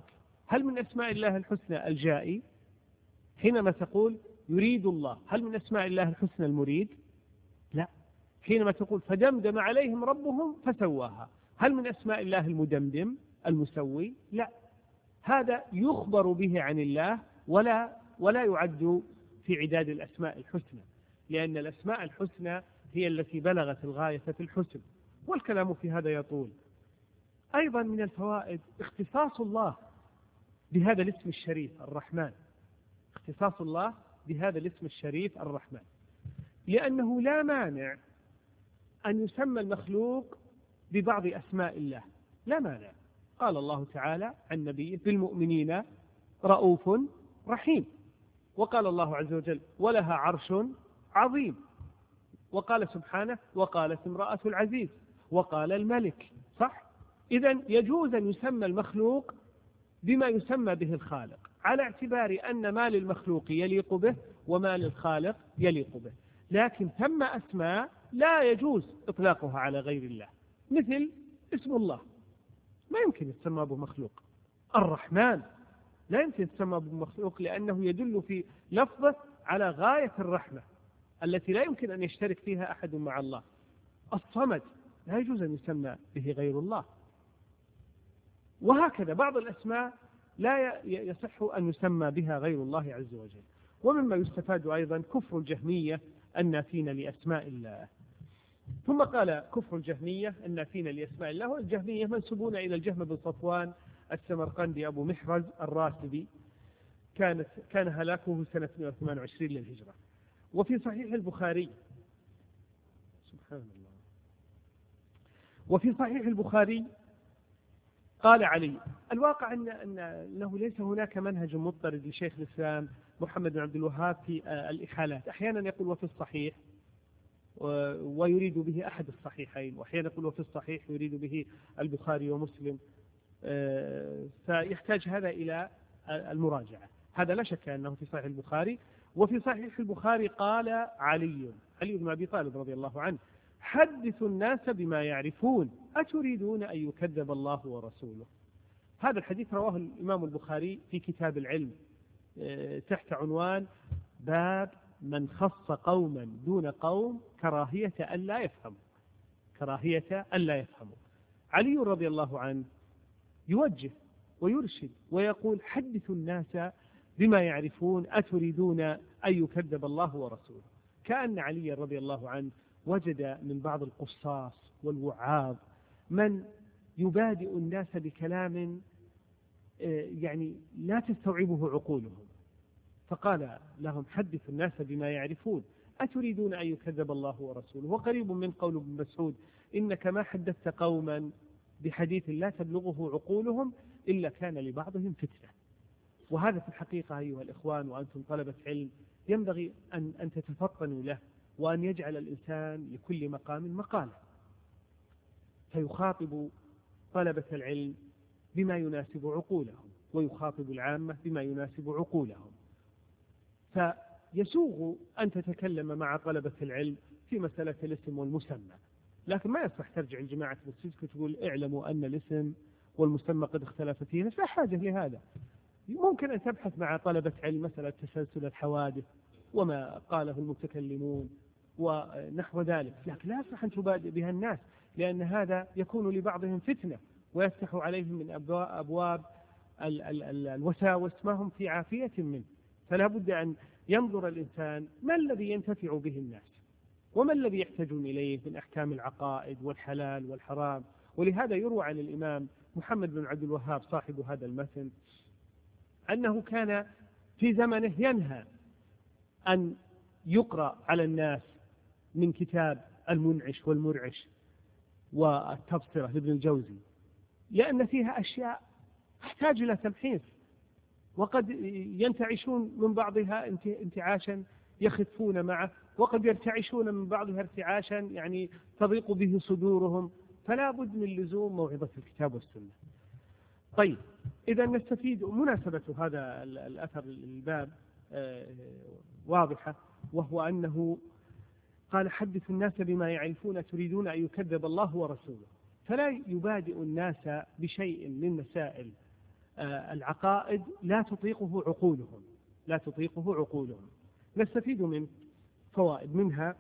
هل من أسماء الله الحسنى الجائي؟ حينما تقول يريد الله، هل من أسماء الله الحسنى المريد؟ لا. حينما تقول فدمدم عليهم ربهم فسواها، هل من أسماء الله المدمدم المسوي؟ لا. هذا يخبر به عن الله ولا ولا يعد في عداد الأسماء الحسنى، لأن الأسماء الحسنى هي التي بلغت الغاية في الحسن، والكلام في هذا يطول. أيضا من الفوائد اختصاص الله بهذا الاسم الشريف الرحمن، اختصاص الله بهذا الاسم الشريف الرحمن، لأنه لا مانع أن يسمى المخلوق ببعض أسماء الله، لا مانع. قال الله تعالى عن نبيه بالمؤمنين رؤوف رحيم، وقال الله عز وجل ولها عرش عظيم، وقال سبحانه وقالت امرأة العزيز، وقال الملك، صح؟ إذن يجوز أن يسمى المخلوق بما يسمى به الخالق، على اعتبار أن ما للمخلوق يليق به وما للخالق يليق به، لكن ثم أسماء لا يجوز إطلاقها على غير الله، مثل اسم الله ما يمكن يتسمى بمخلوق، الرحمن لا يمكن يتسمى بمخلوق لأنه يدل في لفظه على غاية الرحمة التي لا يمكن أن يشترك فيها أحد مع الله، الصمد لا يجوز أن يسمى به غير الله، وهكذا بعض الأسماء لا يصح أن يسمى بها غير الله عز وجل. ومما يستفاد أيضا كفر الجهمية النافين لأسماء الله. ثم قال كفر الجهمية النافين لأسماء الله، والجهمية منسوبون إلى الجهم بن صفوان السمرقندي أبو محرز الراسبي، كانت كان هلاكه سنة مئة وثمانية وعشرين للهجرة. وفي صحيح البخاري سبحان الله وفي صحيح البخاري قال علي، الواقع أن أنه ليس هناك منهج مضطرد لشيخ الإسلام محمد بن عبد الوهاب في الإحالات، أحيانا يقول وفي الصحيح ويريد به أحد الصحيحين، وأحيانا يقول وفي الصحيح يريد به البخاري ومسلم، فيحتاج هذا إلى المراجعة. هذا لا شك أنه في صحيح البخاري. وفي صحيح البخاري قال علي علي بن أبي طالب رضي الله عنه حدثوا الناس بما يعرفون أتريدون أن يكذب الله ورسوله. هذا الحديث رواه الإمام البخاري في كتاب العلم تحت عنوان باب من خص قوما دون قوم كراهية أن لا يفهموا كراهية أن لا يفهموا. علي رضي الله عنه يوجه ويرشد ويقول حدثوا الناس بما يعرفون أتريدون أن يكذب الله ورسوله، كأن علي رضي الله عنه وجد من بعض القصاص والوعاظ من يبادئ الناس بكلام يعني لا تستوعبه عقولهم، فقال لهم حدثوا الناس بما يعرفون أتريدون أن يكذب الله ورسوله. وقريب من قول ابن مسعود إنك ما حدثت قوما بحديث لا تبلغه عقولهم إلا كان لبعضهم فتنة. وهذا في الحقيقة أيها الإخوان وأنتم طلبة علم ينبغي أن, أن تتفطنوا له، وأن يجعل الإنسان لكل مقام مقالا، فيخاطب طلبة العلم بما يناسب عقولهم ويخاطب العامة بما يناسب عقولهم. فيسوغ أن تتكلم مع طلبة العلم في مسألة الاسم والمسمى، لكن ما يصح ترجع الجماعة بالسجك وتقول اعلموا أن الاسم والمسمى قد اختلف فيه، لا حاجة لهذا. ممكن أن تبحث مع طلبة علم مسألة تسلسل الحوادث وما قاله المتكلمون ونحو ذلك، لكن لا يصح أن تبادئ بها الناس، لأن هذا يكون لبعضهم فتنة ويفتح عليهم من أبواب ال ال ال الوساوس ما هم في عافية منه. فلا بد أن ينظر الإنسان ما الذي ينتفع به الناس وما الذي يحتاجون إليه من أحكام العقائد والحلال والحرام. ولهذا يروى عن الإمام محمد بن عبد الوهاب صاحب هذا المتن أنه كان في زمنه ينهى أن يقرأ على الناس من كتاب المنعش والمرعش والتبصرة لابن الجوزي، لأن فيها أشياء تحتاج إلى تمحيص، وقد ينتعشون من بعضها انتعاشا يخفون معه، وقد يرتعشون من بعضها ارتعاشا يعني تضيق به صدورهم، فلا بد من لزوم موعظة الكتاب والسنة. طيب، إذا نستفيد مناسبة هذا الأثر الباب واضحة، وهو أنه قال حدثوا الناس بما يعرفون تريدون أن يكذب الله ورسوله، فلا يبادئ الناس بشيء من مسائل العقائد لا تطيقه عقولهم لا تطيقه عقولهم. نستفيد من فوائد، منها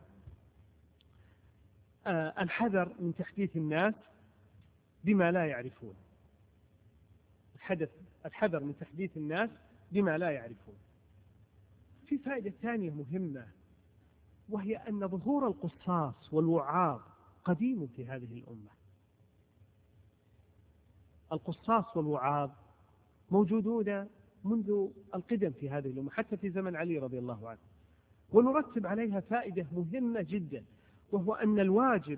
الحذر من تحديث الناس بما لا يعرفون. الحدث الحذر من تحديث الناس بما لا يعرفون. في فائدة ثانية مهمة، وهي أن ظهور القصاص والوعاظ قديم في هذه الأمة. القصاص والوعاظ موجودون منذ القدم في هذه الأمة، حتى في زمن علي رضي الله عنه. ونرتب عليها فائدة مهمة جدا، وهو أن الواجب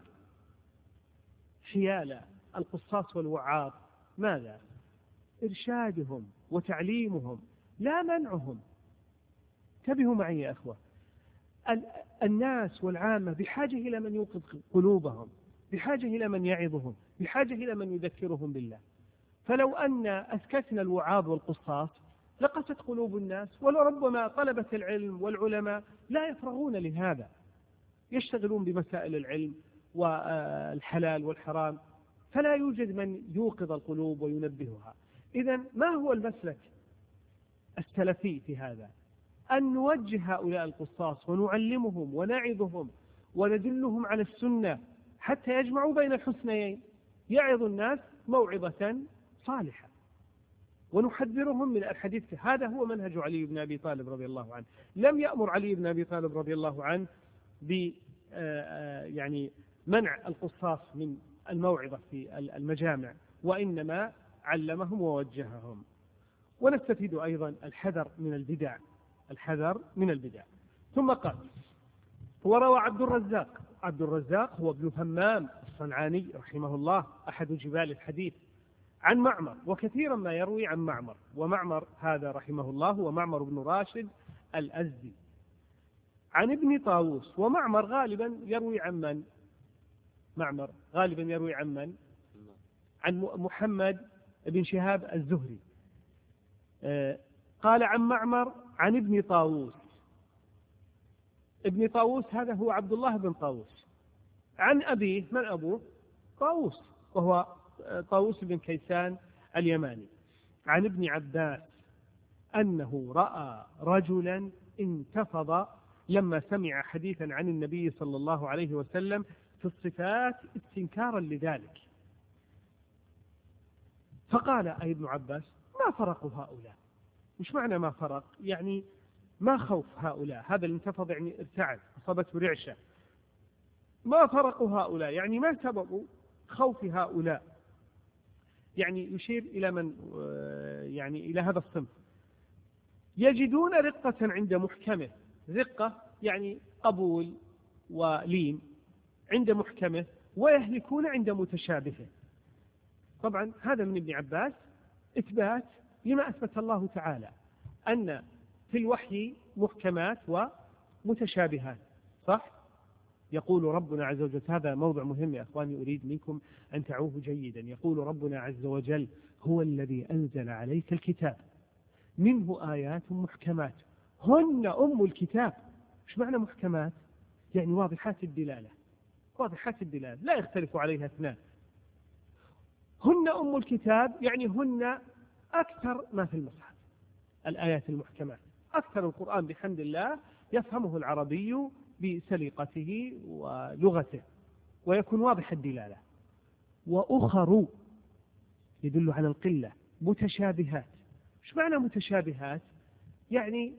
حيال القصاص والوعاظ ماذا؟ إرشادهم وتعليمهم، لا منعهم. انتبهوا معي يا أخوة، الناس والعامة بحاجة إلى من يوقظ قلوبهم، بحاجة إلى من يعظهم، بحاجة إلى من يذكرهم بالله. فلو أن أسكتنا الوعاظ والقصاص لقست قلوب الناس، ولربما طلبة العلم والعلماء لا يفرغون لهذا، يشتغلون بمسائل العلم والحلال والحرام، فلا يوجد من يوقظ القلوب وينبهها. إذن ما هو المسلك السلفي في هذا؟ أن نوجه هؤلاء القصاص ونعلمهم ونعظهم وندلهم على السنة حتى يجمعوا بين الحسنيين، يعظ الناس موعظة صالحة ونحذرهم من الحديث. هذا هو منهج علي بن أبي طالب رضي الله عنه. لم يأمر علي بن أبي طالب رضي الله عنه ب يعني منع القصاص من الموعظة في المجامع، وإنما علمهم ووجههم. ونستفيد أيضا الحذر من البدع الحذر من البدع. ثم قال: وروى عبد الرزاق عبد الرزاق هو ابن همام الصنعاني رحمه الله، أحد جبال الحديث، عن معمر، وكثيرا ما يروي عن معمر، ومعمر هذا رحمه الله هو معمر بن راشد الأزدي، عن ابن طاووس. ومعمر غالبا يروي عن من؟ معمر غالبا يروي عن من؟ عن محمد بن شهاب الزهري. قال عن معمر عن ابن طاووس. ابن طاووس هذا هو عبد الله بن طاووس. عن أبيه، من أبوه؟ طاووس، وهو طاووس بن كيسان اليماني. عن ابن عباس أنه رأى رجلا انتفض لما سمع حديثا عن النبي صلى الله عليه وسلم في الصفات استنكارا لذلك، فقال أي ابن عباس: ما فرق هؤلاء؟ مش معنى ما فرق؟ يعني ما خوف هؤلاء؟ هذا الانتفض يعني ارتعد، أصابته رعشة. ما فرق هؤلاء؟ يعني ما سبب خوف هؤلاء؟ يعني يشير إلى من؟ يعني إلى هذا الصنف. يجدون رقة عند محكمه، رقة يعني قبول ولين عند محكمه، ويهلكون عند متشابهه. طبعا هذا من ابن عباس إثبات لما أثبت الله تعالى، أن في الوحي محكمات ومتشابهات، صح؟ يقول ربنا عز وجل، هذا موضع مهم يا أخواني أريد منكم أن تعوه جيدا. يقول ربنا عز وجل: هو الذي أنزل عليك الكتاب منه آيات محكمات هن أم الكتاب. مش معنى محكمات؟ يعني واضحات الدلالة، واضحات الدلالة لا يختلف عليها اثنان. هن أم الكتاب يعني هن أكثر ما في المصحف، الآيات المحكمات. أكثر القرآن بحمد الله يفهمه العربي بسليقته ولغته ويكون واضح الدلالة. وأخر يدل على القلة، متشابهات. مش معنى متشابهات؟ يعني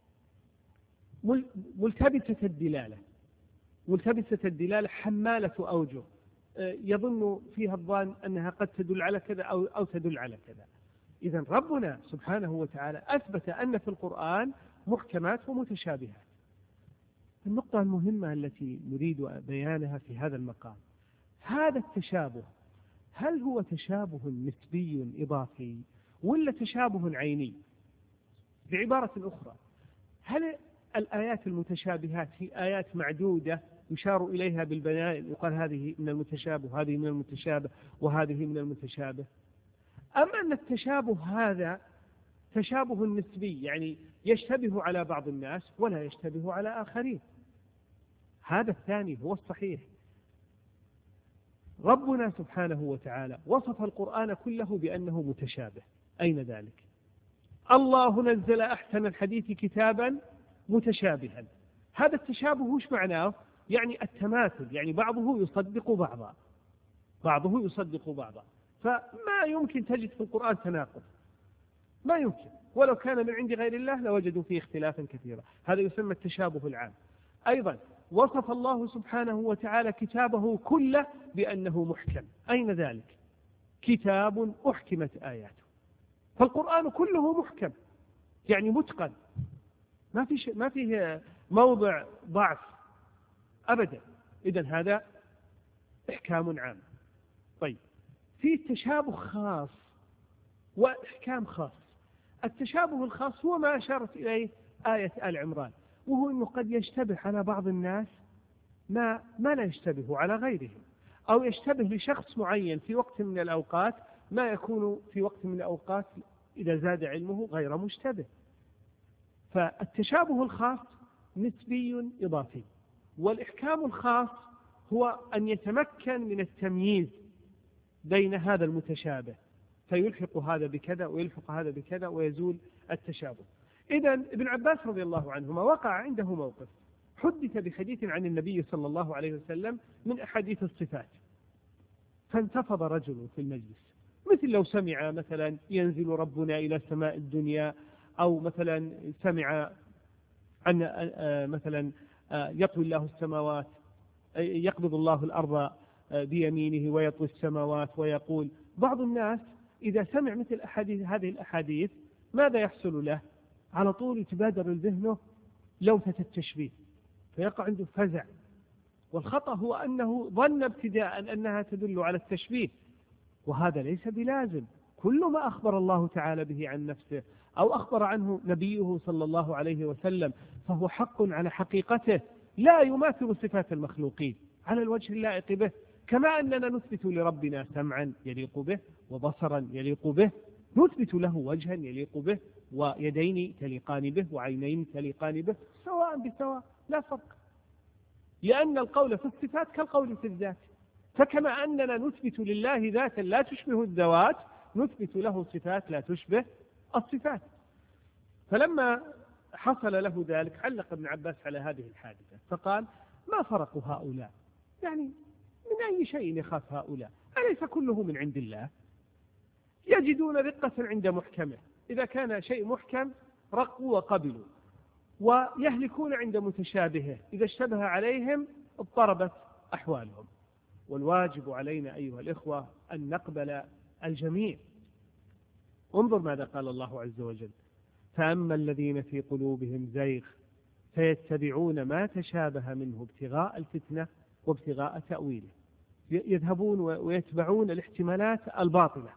ملتبسة الدلالة، ملتبسة الدلالة حمالة أوجه، يظن فيها الظان أنها قد تدل على كذا أو, أو تدل على كذا. إذن ربنا سبحانه وتعالى أثبت أن في القرآن محكمات ومتشابهات. النقطة المهمة التي نريد بيانها في هذا المقام: هذا التشابه هل هو تشابه نسبي إضافي ولا تشابه عيني؟ بعبارة أخرى، هل الآيات المتشابهات هي آيات معدودة يشار إليها بالبنان يقال هذه من المتشابه، هذه من المتشابه، وهذه من المتشابه، أم أن التشابه هذا تشابه نسبي يعني يشتبه على بعض الناس ولا يشتبه على آخرين؟ هذا الثاني هو الصحيح. ربنا سبحانه وتعالى وصف القرآن كله بأنه متشابه، أين ذلك؟ الله نزل أحسن الحديث كتابا متشابها. هذا التشابه وش معناه؟ يعني التماثل، يعني بعضه يصدق بعضا، بعضه يصدق بعضا. فما يمكن تجد في القرآن تناقض، ما يمكن، ولو كان من عند غير الله لوجدوا فيه اختلافا كثيرا. هذا يسمى التشابه العام. أيضا وصف الله سبحانه وتعالى كتابه كله بأنه محكم. أين ذلك؟ كتاب أحكمت آياته. فالقرآن كله محكم، يعني متقن، ما في شيء، ما فيه موضع ضعف أبدا. إذن هذا إحكام عام. طيب، في تشابه خاص وإحكام خاص. التشابه الخاص هو ما أشارت إليه آية آل عمران، وهو أنه قد يشتبه على بعض الناس ما, ما لا يشتبه على غيرهم، أو يشتبه لشخص معين في وقت من الأوقات ما يكون في وقت من الأوقات إذا زاد علمه غير مشتبه. فالتشابه الخاص نسبي إضافي، والإحكام الخاص هو أن يتمكن من التمييز بين هذا المتشابه، فيلحق هذا بكذا ويلحق هذا بكذا ويزول التشابه. إذن ابن عباس رضي الله عنهما وقع عنده موقف، حدث بحديث عن النبي صلى الله عليه وسلم من أحاديث الصفات، فانتفض رجل في المجلس، مثل لو سمع مثلا ينزل ربنا إلى سماء الدنيا، أو مثلا سمع أن مثلا يطوي الله السماوات، يقبض الله الأرض بيمينه ويطوي السماوات، ويقول بعض الناس إذا سمع مثل أحاديث هذه الأحاديث ماذا يحصل له؟ على طول يتبادر لذهنه لوثة التشبيه، فيقع عنده فزع. والخطأ هو أنه ظن ابتداء أنها تدل على التشبيه، وهذا ليس بلازم. كل ما أخبر الله تعالى به عن نفسه أو أخبر عنه نبيه صلى الله عليه وسلم فهو حق على حقيقته، لا يماثل صفات المخلوقين على الوجه اللائق به. كما أننا نثبت لربنا سمعا يليق به، وبصرا يليق به، نثبت له وجها يليق به، ويدين تليقان به، وعينين تليقان به، سواء بسواء، لا فرق. لأن القول في الصفات كالقول في الذات. فكما أننا نثبت لله ذاتا لا تشبه الذوات، نثبت له صفات لا تشبه الصفات. فلما حصل له ذلك علق ابن عباس على هذه الحادثة فقال: ما فرق هؤلاء؟ يعني من أي شيء يخاف هؤلاء؟ أليس كله من عند الله؟ يجدون رقة عند محكمه، إذا كان شيء محكم رقوا وقبلوا، ويهلكون عند متشابهه، إذا اشتبه عليهم اضطربت أحوالهم. والواجب علينا أيها الإخوة أن نقبل الجميع. انظر ماذا قال الله عز وجل: فأما الذين في قلوبهم زيغ فيتبعون ما تشابه منه ابتغاء الفتنة وابتغاء تأويله. يذهبون ويتبعون الاحتمالات الباطلة،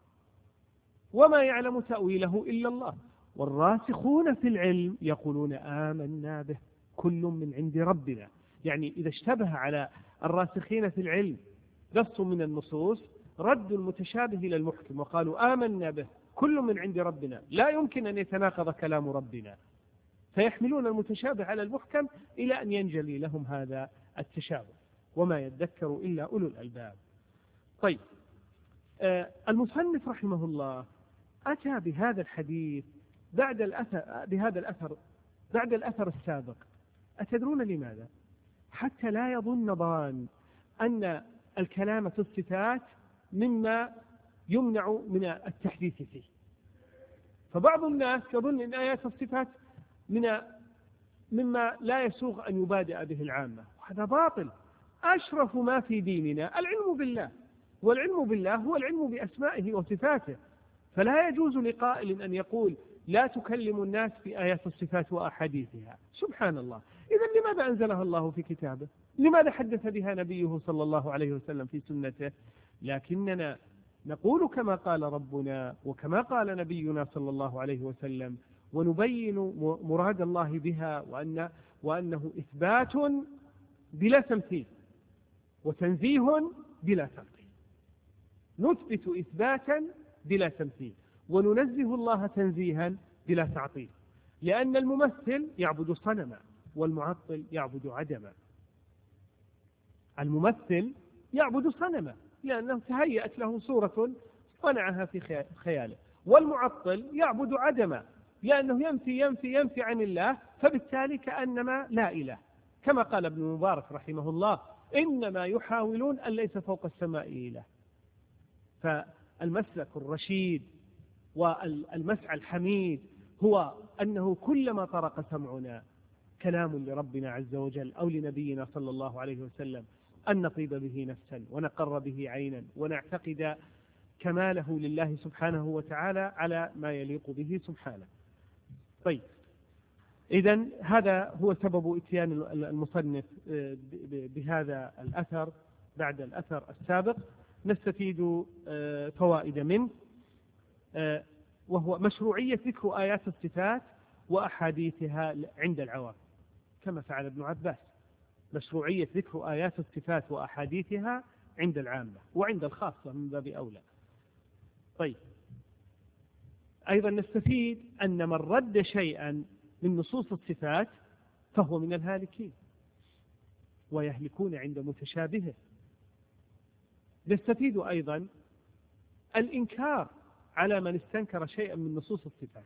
وما يعلم تأويله إلا الله. والراسخون في العلم يقولون آمنا به كل من عند ربنا. يعني إذا اشتبه على الراسخين في العلم نص من النصوص ردوا المتشابه إلى المحكم وقالوا آمنا به كل من عند ربنا، لا يمكن أن يتناقض كلام ربنا، فيحملون المتشابه على المحكم إلى أن ينجلي لهم هذا التشابه، وما يذكر إلا أولو الألباب. طيب، آه المصنف رحمه الله أتى بهذا الحديث بعد الأثر بهذا الأثر بعد الأثر السابق. أتدرون لماذا؟ حتى لا يظن ظان أن الكلام في الصفات مما يمنع من التحديث فيه. فبعض الناس يظن أن آيات الصفات من مما لا يسوغ أن يبادئ به العامة، وهذا باطل. أشرف ما في ديننا العلم بالله، والعلم بالله هو العلم بأسمائه وصفاته. فلا يجوز لقائل أن يقول لا تكلم الناس في آيات الصفات وأحاديثها. سبحان الله. إذن لماذا أنزلها الله في كتابه؟ لماذا حدث بها نبيه صلى الله عليه وسلم في سنته؟ لكننا نقول كما قال ربنا وكما قال نبينا صلى الله عليه وسلم، ونبين مراد الله بها، وأن وأنه إثبات بلا تمثيل وتنزيه بلا تعطيل. نثبت إثباتا بلا تمثيل، وننزه الله تنزيها بلا تعطيل، لأن الممثل يعبد صنما والمعطل يعبد عدما. الممثل يعبد صنما لأنه تهيأت له صورة صنعها في خياله، والمعطل يعبد عدما، لأنه ينفي ينفي ينفي عن الله، فبالتالي كأنما لا إله، كما قال ابن مبارك رحمه الله: إنما يحاولون أن ليس فوق السماء إله. فالمسلك الرشيد والمسعى الحميد هو أنه كلما طرق سمعنا كلام لربنا عز وجل أو لنبينا صلى الله عليه وسلم أن نطيب به نفسا ونقر به عينا ونعتقد كماله لله سبحانه وتعالى على ما يليق به سبحانه. طيب، إذن هذا هو سبب إتيان المصنف بهذا الأثر بعد الأثر السابق. نستفيد فوائد منه، وهو مشروعية ذكر آيات الصفات وأحاديثها عند العوام كما فعل ابن عباس، مشروعية ذكر آيات الصفات وأحاديثها عند العامة وعند الخاصة من باب أولى. طيب، أيضا نستفيد أن من رد شيئا من نصوص الصفات فهو من الهالكين ويهلكون عند متشابهه. نستفيد أيضا الإنكار على من استنكر شيئا من نصوص الصفات،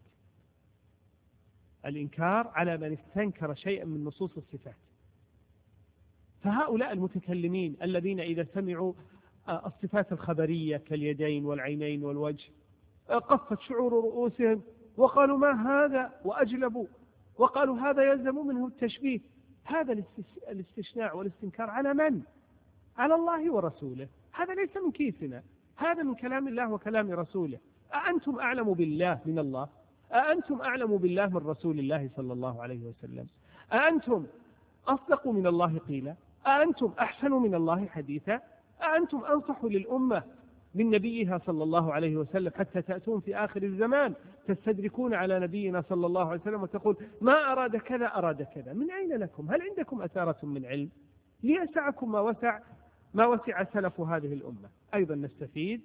الإنكار على من استنكر شيئا من نصوص الصفات. فهؤلاء المتكلمين الذين إذا سمعوا الصفات الخبرية كاليدين والعينين والوجه قفت شعور رؤوسهم وقالوا ما هذا، وأجلبوا وقالوا هذا يلزم منه التشبيه. هذا الاستشناع والاستنكار على من؟ على الله ورسوله. هذا ليس من كيسنا، هذا من كلام الله وكلام رسوله. أأنتم أعلم بالله من الله؟ أأنتم أعلم بالله من رسول الله صلى الله عليه وسلم؟ أأنتم أصدق من الله قيلا؟ أأنتم أحسن من الله حديثا؟ أأنتم أنصح للأمة من نبيها صلى الله عليه وسلم، حتى تأتون في آخر الزمان تستدركون على نبينا صلى الله عليه وسلم وتقول ما أراد كذا أراد كذا؟ من أين لكم؟ هل عندكم أثارة من علم ليسعكم ما وسع ما وسع سلف هذه الأمة؟ أيضا نستفيد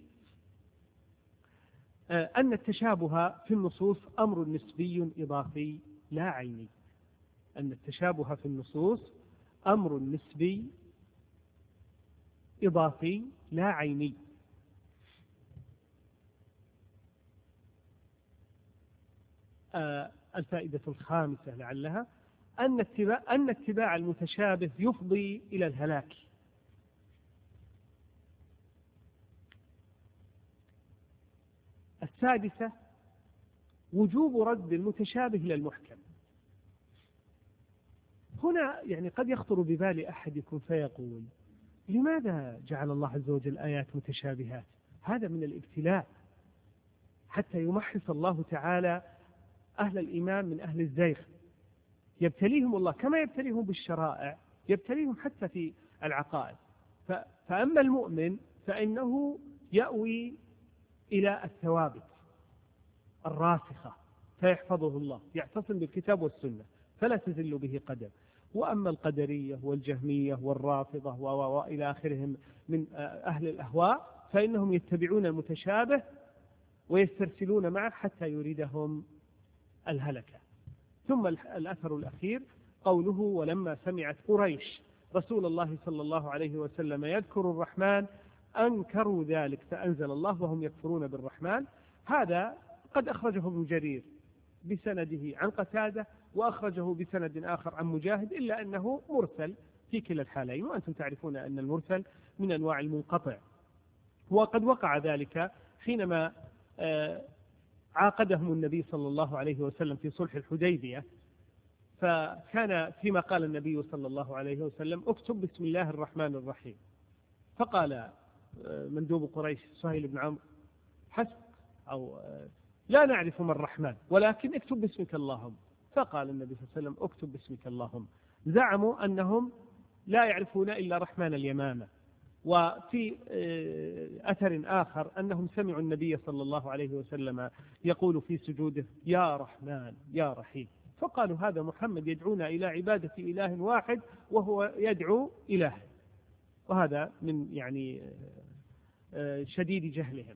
أن التشابه في النصوص أمر نسبي إضافي لا عيني. أن التشابه في النصوص أمر نسبي إضافي لا عيني. الفائدة الخامسة لعلها أن اتباع, أن اتباع المتشابه يفضي إلى الهلاك. السادسة وجوب رد المتشابه إلى المحكم. هنا يعني قد يخطر ببال أحدكم فيقول لماذا جعل الله عز وجل آيات متشابهات؟ هذا من الابتلاء حتى يمحص الله تعالى أهل الإيمان من أهل الزيغ، يبتليهم الله كما يبتليهم بالشرائع، يبتليهم حتى في العقائد. فأما المؤمن فإنه يأوي إلى الثوابت الراسخة فيحفظه الله، يعتصم بالكتاب والسنة فلا تزل به قدم. وأما القدرية والجهمية والرافضة وإلى آخرهم من أهل الأهواء فإنهم يتبعون المتشابه ويسترسلون معه حتى يريدهم الهلكة. ثم الأثر الأخير قوله ولما سمعت قريش رسول الله صلى الله عليه وسلم يذكر الرحمن أنكروا ذلك فأنزل الله وهم يكفرون بالرحمن. هذا قد أخرجه ابن جرير بسنده عن قتادة، وأخرجه بسند آخر عن مجاهد، إلا أنه مرسل في كلا الحالين، وأنتم تعرفون أن المرسل من أنواع المنقطع. وقد وقع ذلك حينما عاقدهم النبي صلى الله عليه وسلم في صلح الحديبية، فكان فيما قال النبي صلى الله عليه وسلم اكتب بسم الله الرحمن الرحيم، فقال مندوب قريش سهيل بن عمرو حسب، أو لا نعرف ما الرحمن ولكن اكتب باسمك اللهم. فقال النبي صلى الله عليه وسلم اكتب باسمك اللهم. زعموا أنهم لا يعرفون إلا رحمن اليمامة. وفي أثر آخر أنهم سمعوا النبي صلى الله عليه وسلم يقول في سجوده يا رحمن يا رحيم، فقالوا هذا محمد يدعونا إلى عبادة إله واحد وهو يدعو إله. وهذا من يعني شديد جهلهم.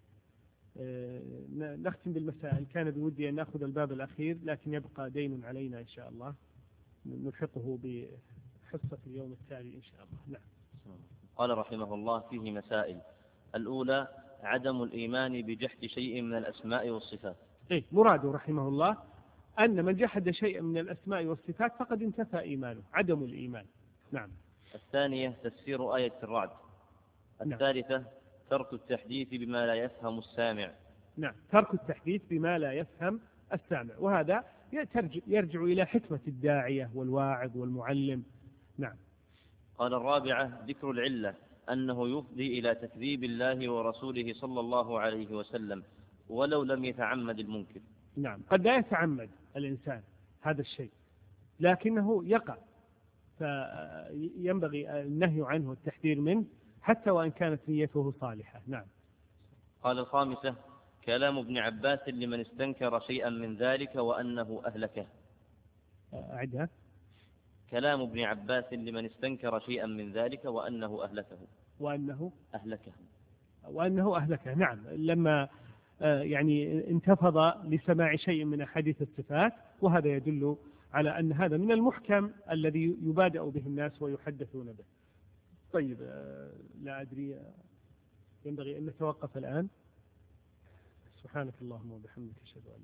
نختم بالمسائل. كان بودي أن نأخذ الباب الأخير لكن يبقى دين علينا إن شاء الله نلحقه بحصة اليوم التالي إن شاء الله. نعم. قال رحمه الله فيه مسائل. الأولى عدم الإيمان بجحد شيء من الأسماء والصفات. إيه مراده رحمه الله أن من جحد شيئا من الأسماء والصفات فقد انتفى إيمانه، عدم الإيمان. نعم. الثانية تفسير آية الرعد. الثالثة نعم. ترك التحديث بما لا يفهم السامع. نعم، ترك التحديث بما لا يفهم السامع، وهذا يرجع إلى حكمة الداعية والواعظ والمعلم. نعم. قال الرابعة ذكر العلة أنه يفضي إلى تكذيب الله ورسوله صلى الله عليه وسلم ولو لم يتعمد المنكر. نعم، قد لا يتعمد الإنسان هذا الشيء لكنه يقع، فينبغي النهي عنه والتحذير منه حتى وإن كانت نيته صالحة. نعم. قال الخامسة كلام ابن عباس لمن استنكر شيئا من ذلك وأنه أهلكه. أعدها. كلام ابن عباس لمن استنكر شيئا من ذلك وأنه أهلكه. وأنه أهلكه. وأنه أهلكه. نعم، لما يعني انتفض لسماع شيء من أحاديث الصفات، وهذا يدل على أن هذا من المحكم الذي يبادأ به الناس ويحدثون به. طيب، لا أدري، ينبغي أن نتوقف الآن. سبحانك اللهم وبحمدك أشهد أن لا